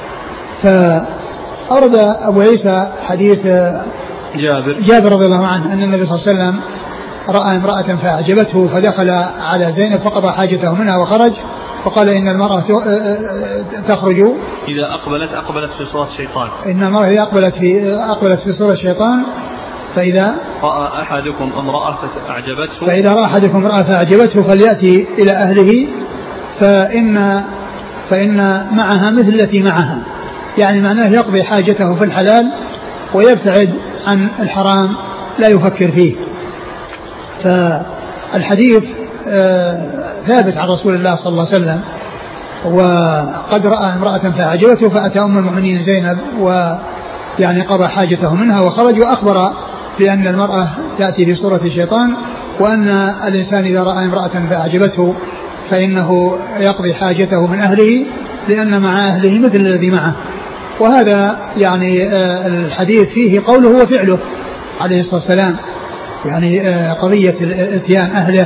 فأورد أبو عيسى حديث جابر, جابر رضي الله عنه أن النبي صلى الله عليه وسلم رأى امرأة فأعجبته فدخل على زينب فقضى حاجته منها وخرج، وقال إن المرأة تخرج إذا أقبلت أقبلت في صورة الشيطان. إن المرأة إذا أقبلت في أقبلت في صورة الشيطان فإذا رأى أحدكم امرأة فأعجبته فإذا رأى أحدكم امرأة فأعجبته فليأتي إلى أهله فإن فإن معها مثل التي معها، يعني معناه يقضي حاجته في الحلال ويبتعد عن الحرام لا يفكر فيه. فالحديث ثابت عن رسول الله صلى الله عليه وسلم، وقد رأى امرأة فأعجبته فأتى أم المؤمنين زينب ويعني قضى حاجته منها وخرج، وأخبر بأن المرأة تأتي في صورة الشيطان، وأن الإنسان إذا رأى امرأة فأعجبته فإنه يقضي حاجته من أهله لأن مع أهله مثل الذي معه. وهذا يعني الحديث فيه قوله وفعله عليه الصلاة والسلام، يعني قضية اتيان أهله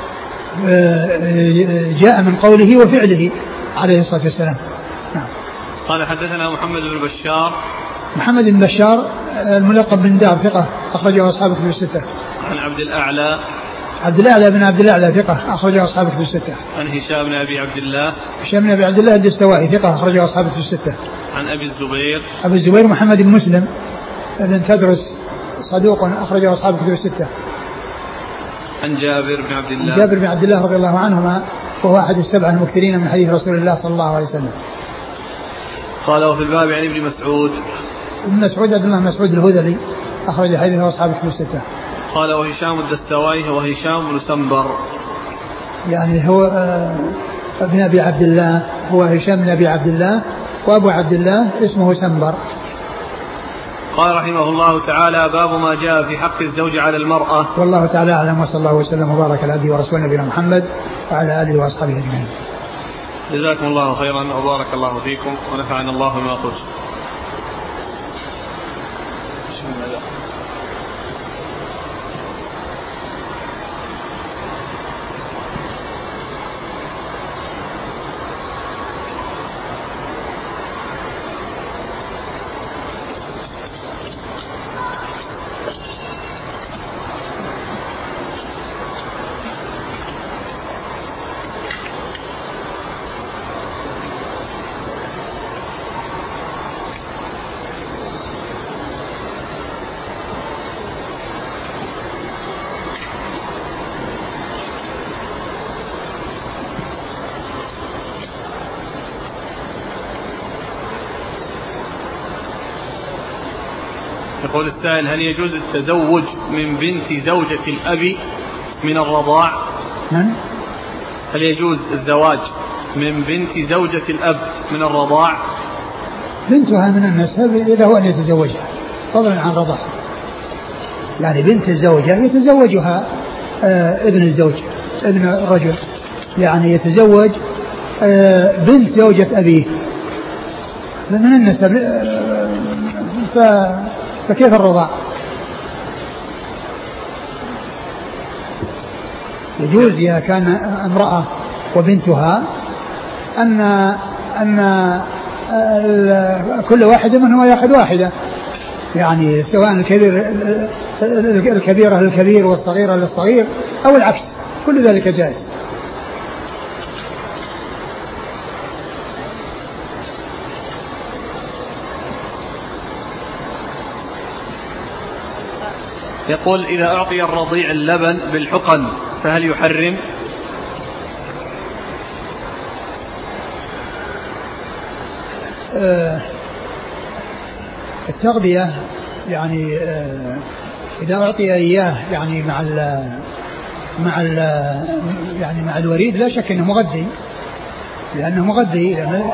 جاء من قوله وفعله عليه الصلاة والسلام. نعم. قال حدثنا محمد بن بشار. محمد بن بشار الملقب بن دار ثقة أخرجه أصحاب كتب الستة. عن عبد الأعلى. عبد الأعلى بن عبد الأعلى ثقة أخرجه أصحاب كتب الستة. عن هشام بن أبي عبد الله. هشام بن أبي عبد الله الدستوائي ثقة أخرجه أصحاب كتب الستة. عن أبي الزبير. أبي الزبير محمد بن مسلم بن تدرس صدوق أخرجه أصحاب كتب الستة. عن جابر بن عبد الله. جابر بن عبد الله رضي الله عنهما وهو أحد السبعة المكثرين من حديث رسول الله صلى الله عليه وسلم. قال وفي الباب عن ابن مسعود. ابن مسعود عبد الله مسعود الهذلي أخرج حديثه أصحاب كتب الستة. قال وهشام الدستوائي هو هشام بن سنبر، يعني هو ابن أبي عبد الله، هو هشام بن أبي عبد الله، وأبو عبد الله اسمه سنبر. قال رحمه الله تعالى باب ما جاء في حق الزوج على المرأة. والله تعالى أعلم، وصلى الله وسلم وبارك على عبده ورسوله نبينا محمد وعلى آله وأصحابه أجمعين. جزاكم الله خيرا وبارك الله فيكم ونفعنا الله بما قلت. يقول السائل هل يجوز التزوج من بنت زوجة الأب من الرضاع؟ من؟ هل يجوز الزواج من بنت زوجة الأب من الرضاع؟ بنتها من النسب له أن يتزوجها فضلا عن رضاع، يعني بنت الزوجة يتزوجها آه ابن الزوج ابن الرجل، يعني يتزوج آه بنت زوجة أبيه من النسب، آه ف فكيف الرضاع؟ يجوز إذا كان امرأة وبنتها أن أن كل واحد منهما يأخذ واحدة، يعني سواء الكبير الكبيرة للكبير والصغيرة للصغير أو العكس، كل ذلك جائز. يقول إذا أعطي الرضيع اللبن بالحقن فهل يحرم؟ آه التغذية يعني آه إذا أعطي إياه يعني مع ال مع ال يعني مع الوريد لا شك أنه مغذي، لأنه مغذي، لأنه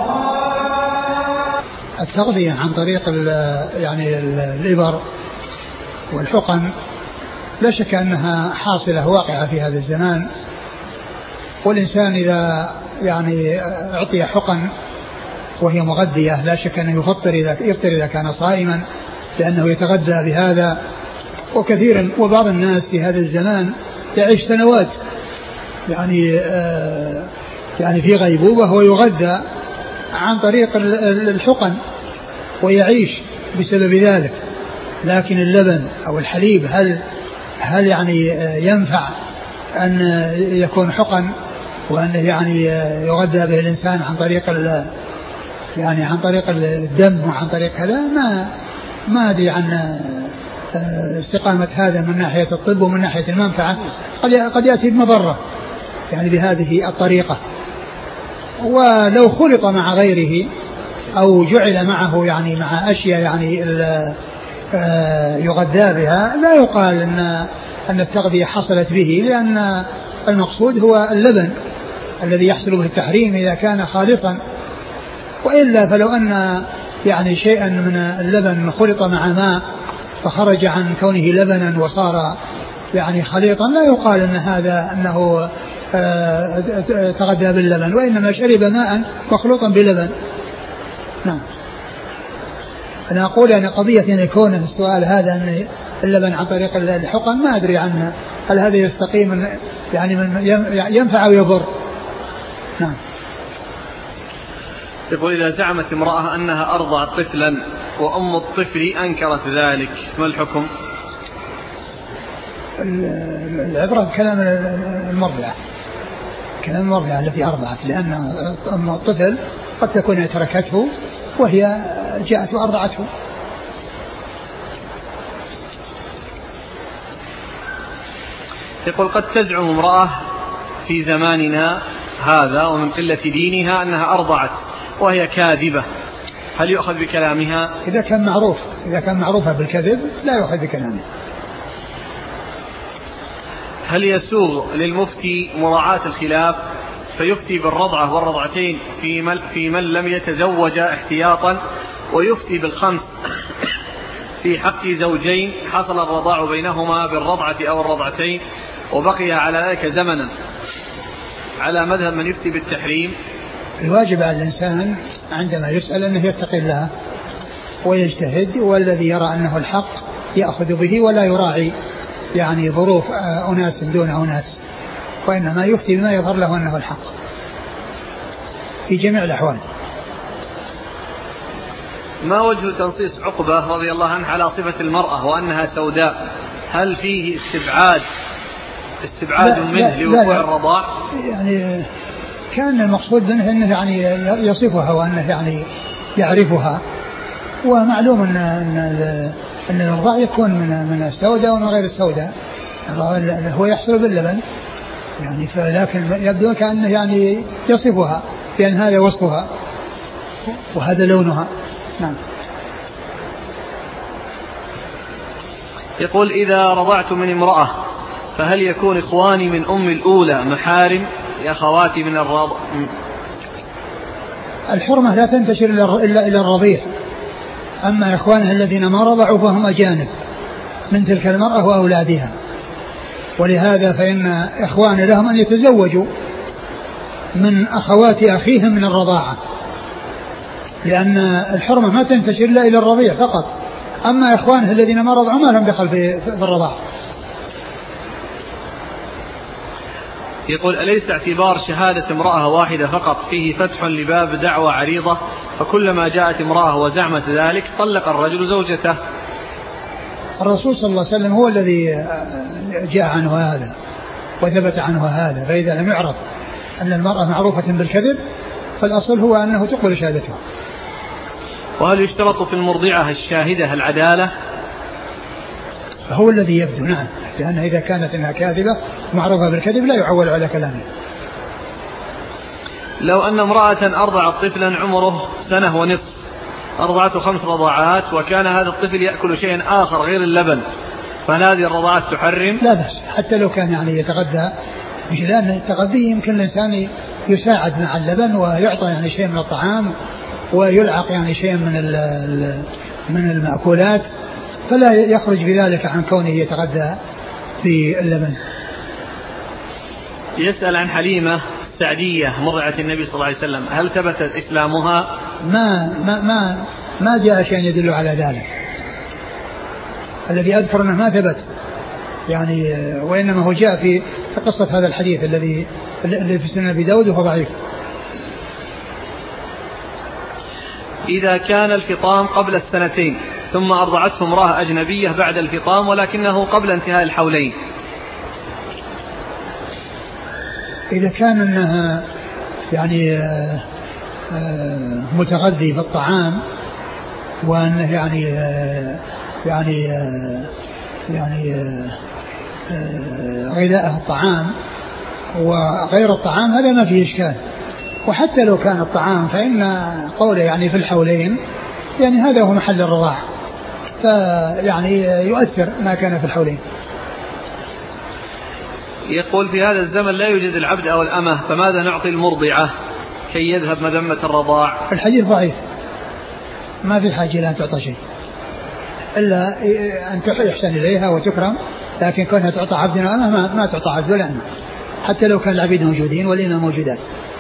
التغذية عن طريق ال يعني الإبر والحقن لا شك أنها حاصلة واقعة في هذا الزمان، والإنسان إذا يعني أعطي حقن وهي مغذية لا شك أنه يفطر إذا يفطر إذا كان صائما، لأنه يتغذى بهذا. وكثيرا وبعض الناس في هذا الزمان يعيش سنوات يعني آه يعني في غيبوبة ويغذى عن طريق الحقن ويعيش بسبب ذلك. لكن اللبن أو الحليب هل هل يعني ينفع أن يكون حقن وأنه يعني يغذى به الإنسان عن طريق يعني عن طريق الدم وعن طريق كذا، ما ما أدري عن استقامة هذا من ناحية الطب ومن ناحية المنفعة، قد قد يأتي بمضرة يعني بهذه الطريقة. ولو خلط مع غيره أو جعل معه يعني مع أشياء يعني يغذى بها لا يقال أن أن التغذية حصلت به، لأن المقصود هو اللبن الذي يحصل به التحريم إذا كان خالصا. وإلا فلو أن يعني شيئا من اللبن خلط مع ماء فخرج عن كونه لبنا وصار يعني خليطا لا يقال أن هذا أنه تغذى باللبن، وإنما شرب ماء مخلوطا بلبن. نعم. أنا أقول أن قضية أن يكون السؤال هذا أن اللبن عن طريق الحقن ما أدري عنها، هل هذا يستقيم يعني من ينفع أو يضر؟ نعم. يقول إذا زعمت امرأة أنها أرضعت طفلا وأم الطفل أنكرت ذلك ما الحكم؟ العبرة بكلام المرضعة، كلام المرضعة التي أرضعت، لأن أم الطفل قد تكون تركته وهي جاءت وأرضعته. يقول قد تزعم امرأة في زماننا هذا ومن قلة دينها أنها أرضعت وهي كاذبة، هل يؤخذ بكلامها؟ إذا كان معروف إذا كان معروفة بالكذب لا يؤخذ بكلامها. هل يسوغ للمفتي مراعاة الخلاف فيفتي بالرضعة والرضعتين في من, في من لم يتزوج احتياطا، ويفتي بالخمس في حق زوجين حصل الرضاع بينهما بالرضعة أو الرضعتين وبقي على ذلك زمنا، على مذهب من يفتي بالتحريم؟ الواجب على الإنسان عندما يسأل أنه يتقي الله ويجتهد، والذي يرى أنه الحق يأخذ به ولا يراعي يعني ظروف أناس دون أناس، وإنما يفتي بما يظهر له أنه الحق في جميع الأحوال. ما وجه تنصيص عقبة رضي الله عنه على صفة المرأة وأنها سوداء؟ هل فيه استبعاد استبعاد لا منه لا لوقوع لا الرضاع؟ يعني كان المقصود منه أنه يعني يصفها وأنه يعني يعرفها، ومعلوم أن أن أن الرضاع يكون من من السوداء ومن غير السوداء، هو يحصل باللبن يعني، لكن يبدو كأنه يعني يصفها بأن هذا وصفها وهذا لونها. نعم. يقول إذا رضعت من امرأة فهل يكون إخواني من أم الأولى محارم يا أخواتي من الرضع؟ الحرمة لا تنتشر إلا إلى الرضيع، أما إخوانها الذين ما رضعوا فهم أجانب من تلك المرأة وأولادها، ولهذا فإن إخوان لهم أن يتزوجوا من أخوات أخيهم من الرضاعة، لأن الحرمة ما تنتشر إلا إلى الرضيع فقط، أما إخوانه الذين ما رضعوا ما لهم دخل في, في الرضاعة. يقول أليس اعتبار شهادة امرأة واحدة فقط فيه فتح لباب دعوى عريضة، فكلما جاءت امرأة وزعمت ذلك طلق الرجل زوجته؟ الرسول صلى الله عليه وسلم هو الذي جاء عنه هذا وثبت عنه هذا، فإذا لم يعرف أن المرأة معروفة بالكذب فالأصل هو أنه تقبل شهادتها. وهل يشترط في المرضعة الشاهدة العدالة؟ هو الذي يبدو، نعم، لأن إذا كانت إنها كاذبة معروفة بالكذب لا يعول على كلامه. لو أن امرأة أرضعت طفلا عمره سنة ونصف، أرضعته خمس رضاعات، وكان هذا الطفل يأكل شيئا آخر غير اللبن، فهل هذه الرضاعات تحرم؟ لا بأس، حتى لو كان يعني يتغذى، لأن التغذي يمكن الإنسان يساعد مع اللبن ويعطى يعني شيء من الطعام ويلعق يعني شيء من من المأكولات، فلا يخرج بذلك عن كونه يتغذى باللبن. يسأل عن حليمة السعدية مرضعة النبي صلى الله عليه وسلم، هل ثبت إسلامها؟ ما ما ما ما جاء شيء يدل على ذلك، الذي أذكر أنه ما ثبت يعني، وإنما هو جاء في قصة هذا الحديث الذي الذي في سنن أبي داود وهو ضعيف. إذا كان الفطام قبل السنتين ثم أرضعته امرأة أجنبية بعد الفطام ولكنه قبل انتهاء الحولين، إذا كان أنها يعني متغذي بالطعام وأنه يعني يعني يعني غذاءه الطعام وغير الطعام هذا ما فيه إشكال. وحتى لو كان الطعام فإن قوله يعني في الحولين يعني هذا هو محل الرضاع، فيعني يؤثر ما كان في الحولين. يقول في هذا الزمن لا يوجد العبد أو الأمة، فماذا نعطي المرضعة كي يذهب مذمة الرضاع؟ الحديث ضعيف، ما في حاجة إلى أن تعطى شيء إلا أن يحسن إليها وتكرم، لكن كونها تعطى عبد أو أمة ما, ما تعطى عبد ولا أمة حتى لو كان العبيد موجودين والإمة موجودات.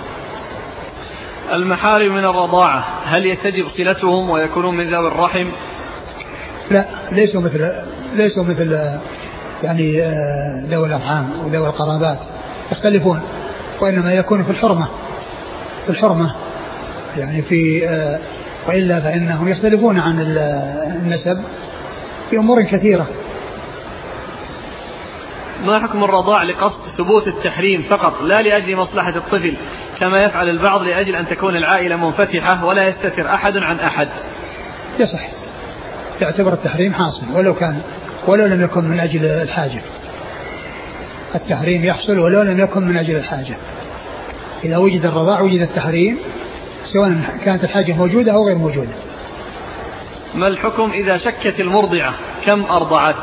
المحارم من الرضاعة هل يتجب صلتهم ويكونون من ذوي الرحم؟ لا، ليسوا مثل ليسوا مثل يعني ذوي الأرحام وذوي القرابات، يختلفون، وإنما يكون في الحرمة في الحرمة يعني في وإلا فإنهم يختلفون عن النسب في أمور كثيرة. ما حكم الرضاع لقصد ثبوت التحريم فقط لا لأجل مصلحة الطفل كما يفعل البعض لأجل أن تكون العائلة منفتحة ولا يستتر أحد عن أحد؟ يصح، يعتبر التحريم حاصل ولو كان ولو لم يكن من أجل الحاجة. التحريم يحصل ولو لم يكن من أجل الحاجة. إذا وجد الرضاع وجد التحريم سواء كانت الحاجة موجودة أو غير موجودة. ما الحكم إذا شكت المرضعة كم أرضعت؟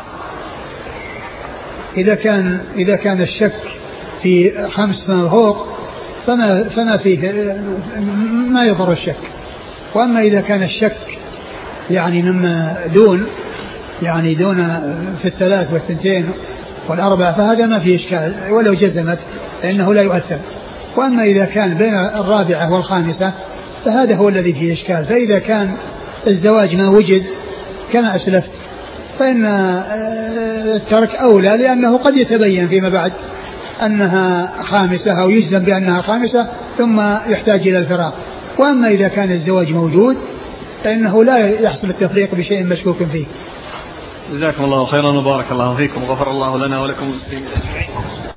إذا كان إذا كان الشك في خمس فما فوق فما فما فيه ما يضر الشك. وأما إذا كان الشك يعني مما دون يعني دون في الثلاث والثنتين والأربع فهذا ما فيه إشكال ولو جزمت فإنه لا يؤثر. وأما إذا كان بين الرابعة والخامسة فهذا هو الذي فيه إشكال. فإذا كان الزواج ما وجد كما أسلفت فإن الترك أولى، لأنه قد يتبين فيما بعد أنها خامسة أو يجزم بأنها خامسة ثم يحتاج إلى الفراق. وأما إذا كان الزواج موجود فإنه لا يحصل التفريق بشيء مشكوك فيه. جزاكم الله خيرا وبارك الله فيكم وغفر الله لنا ولكم المسلمين أجمعين.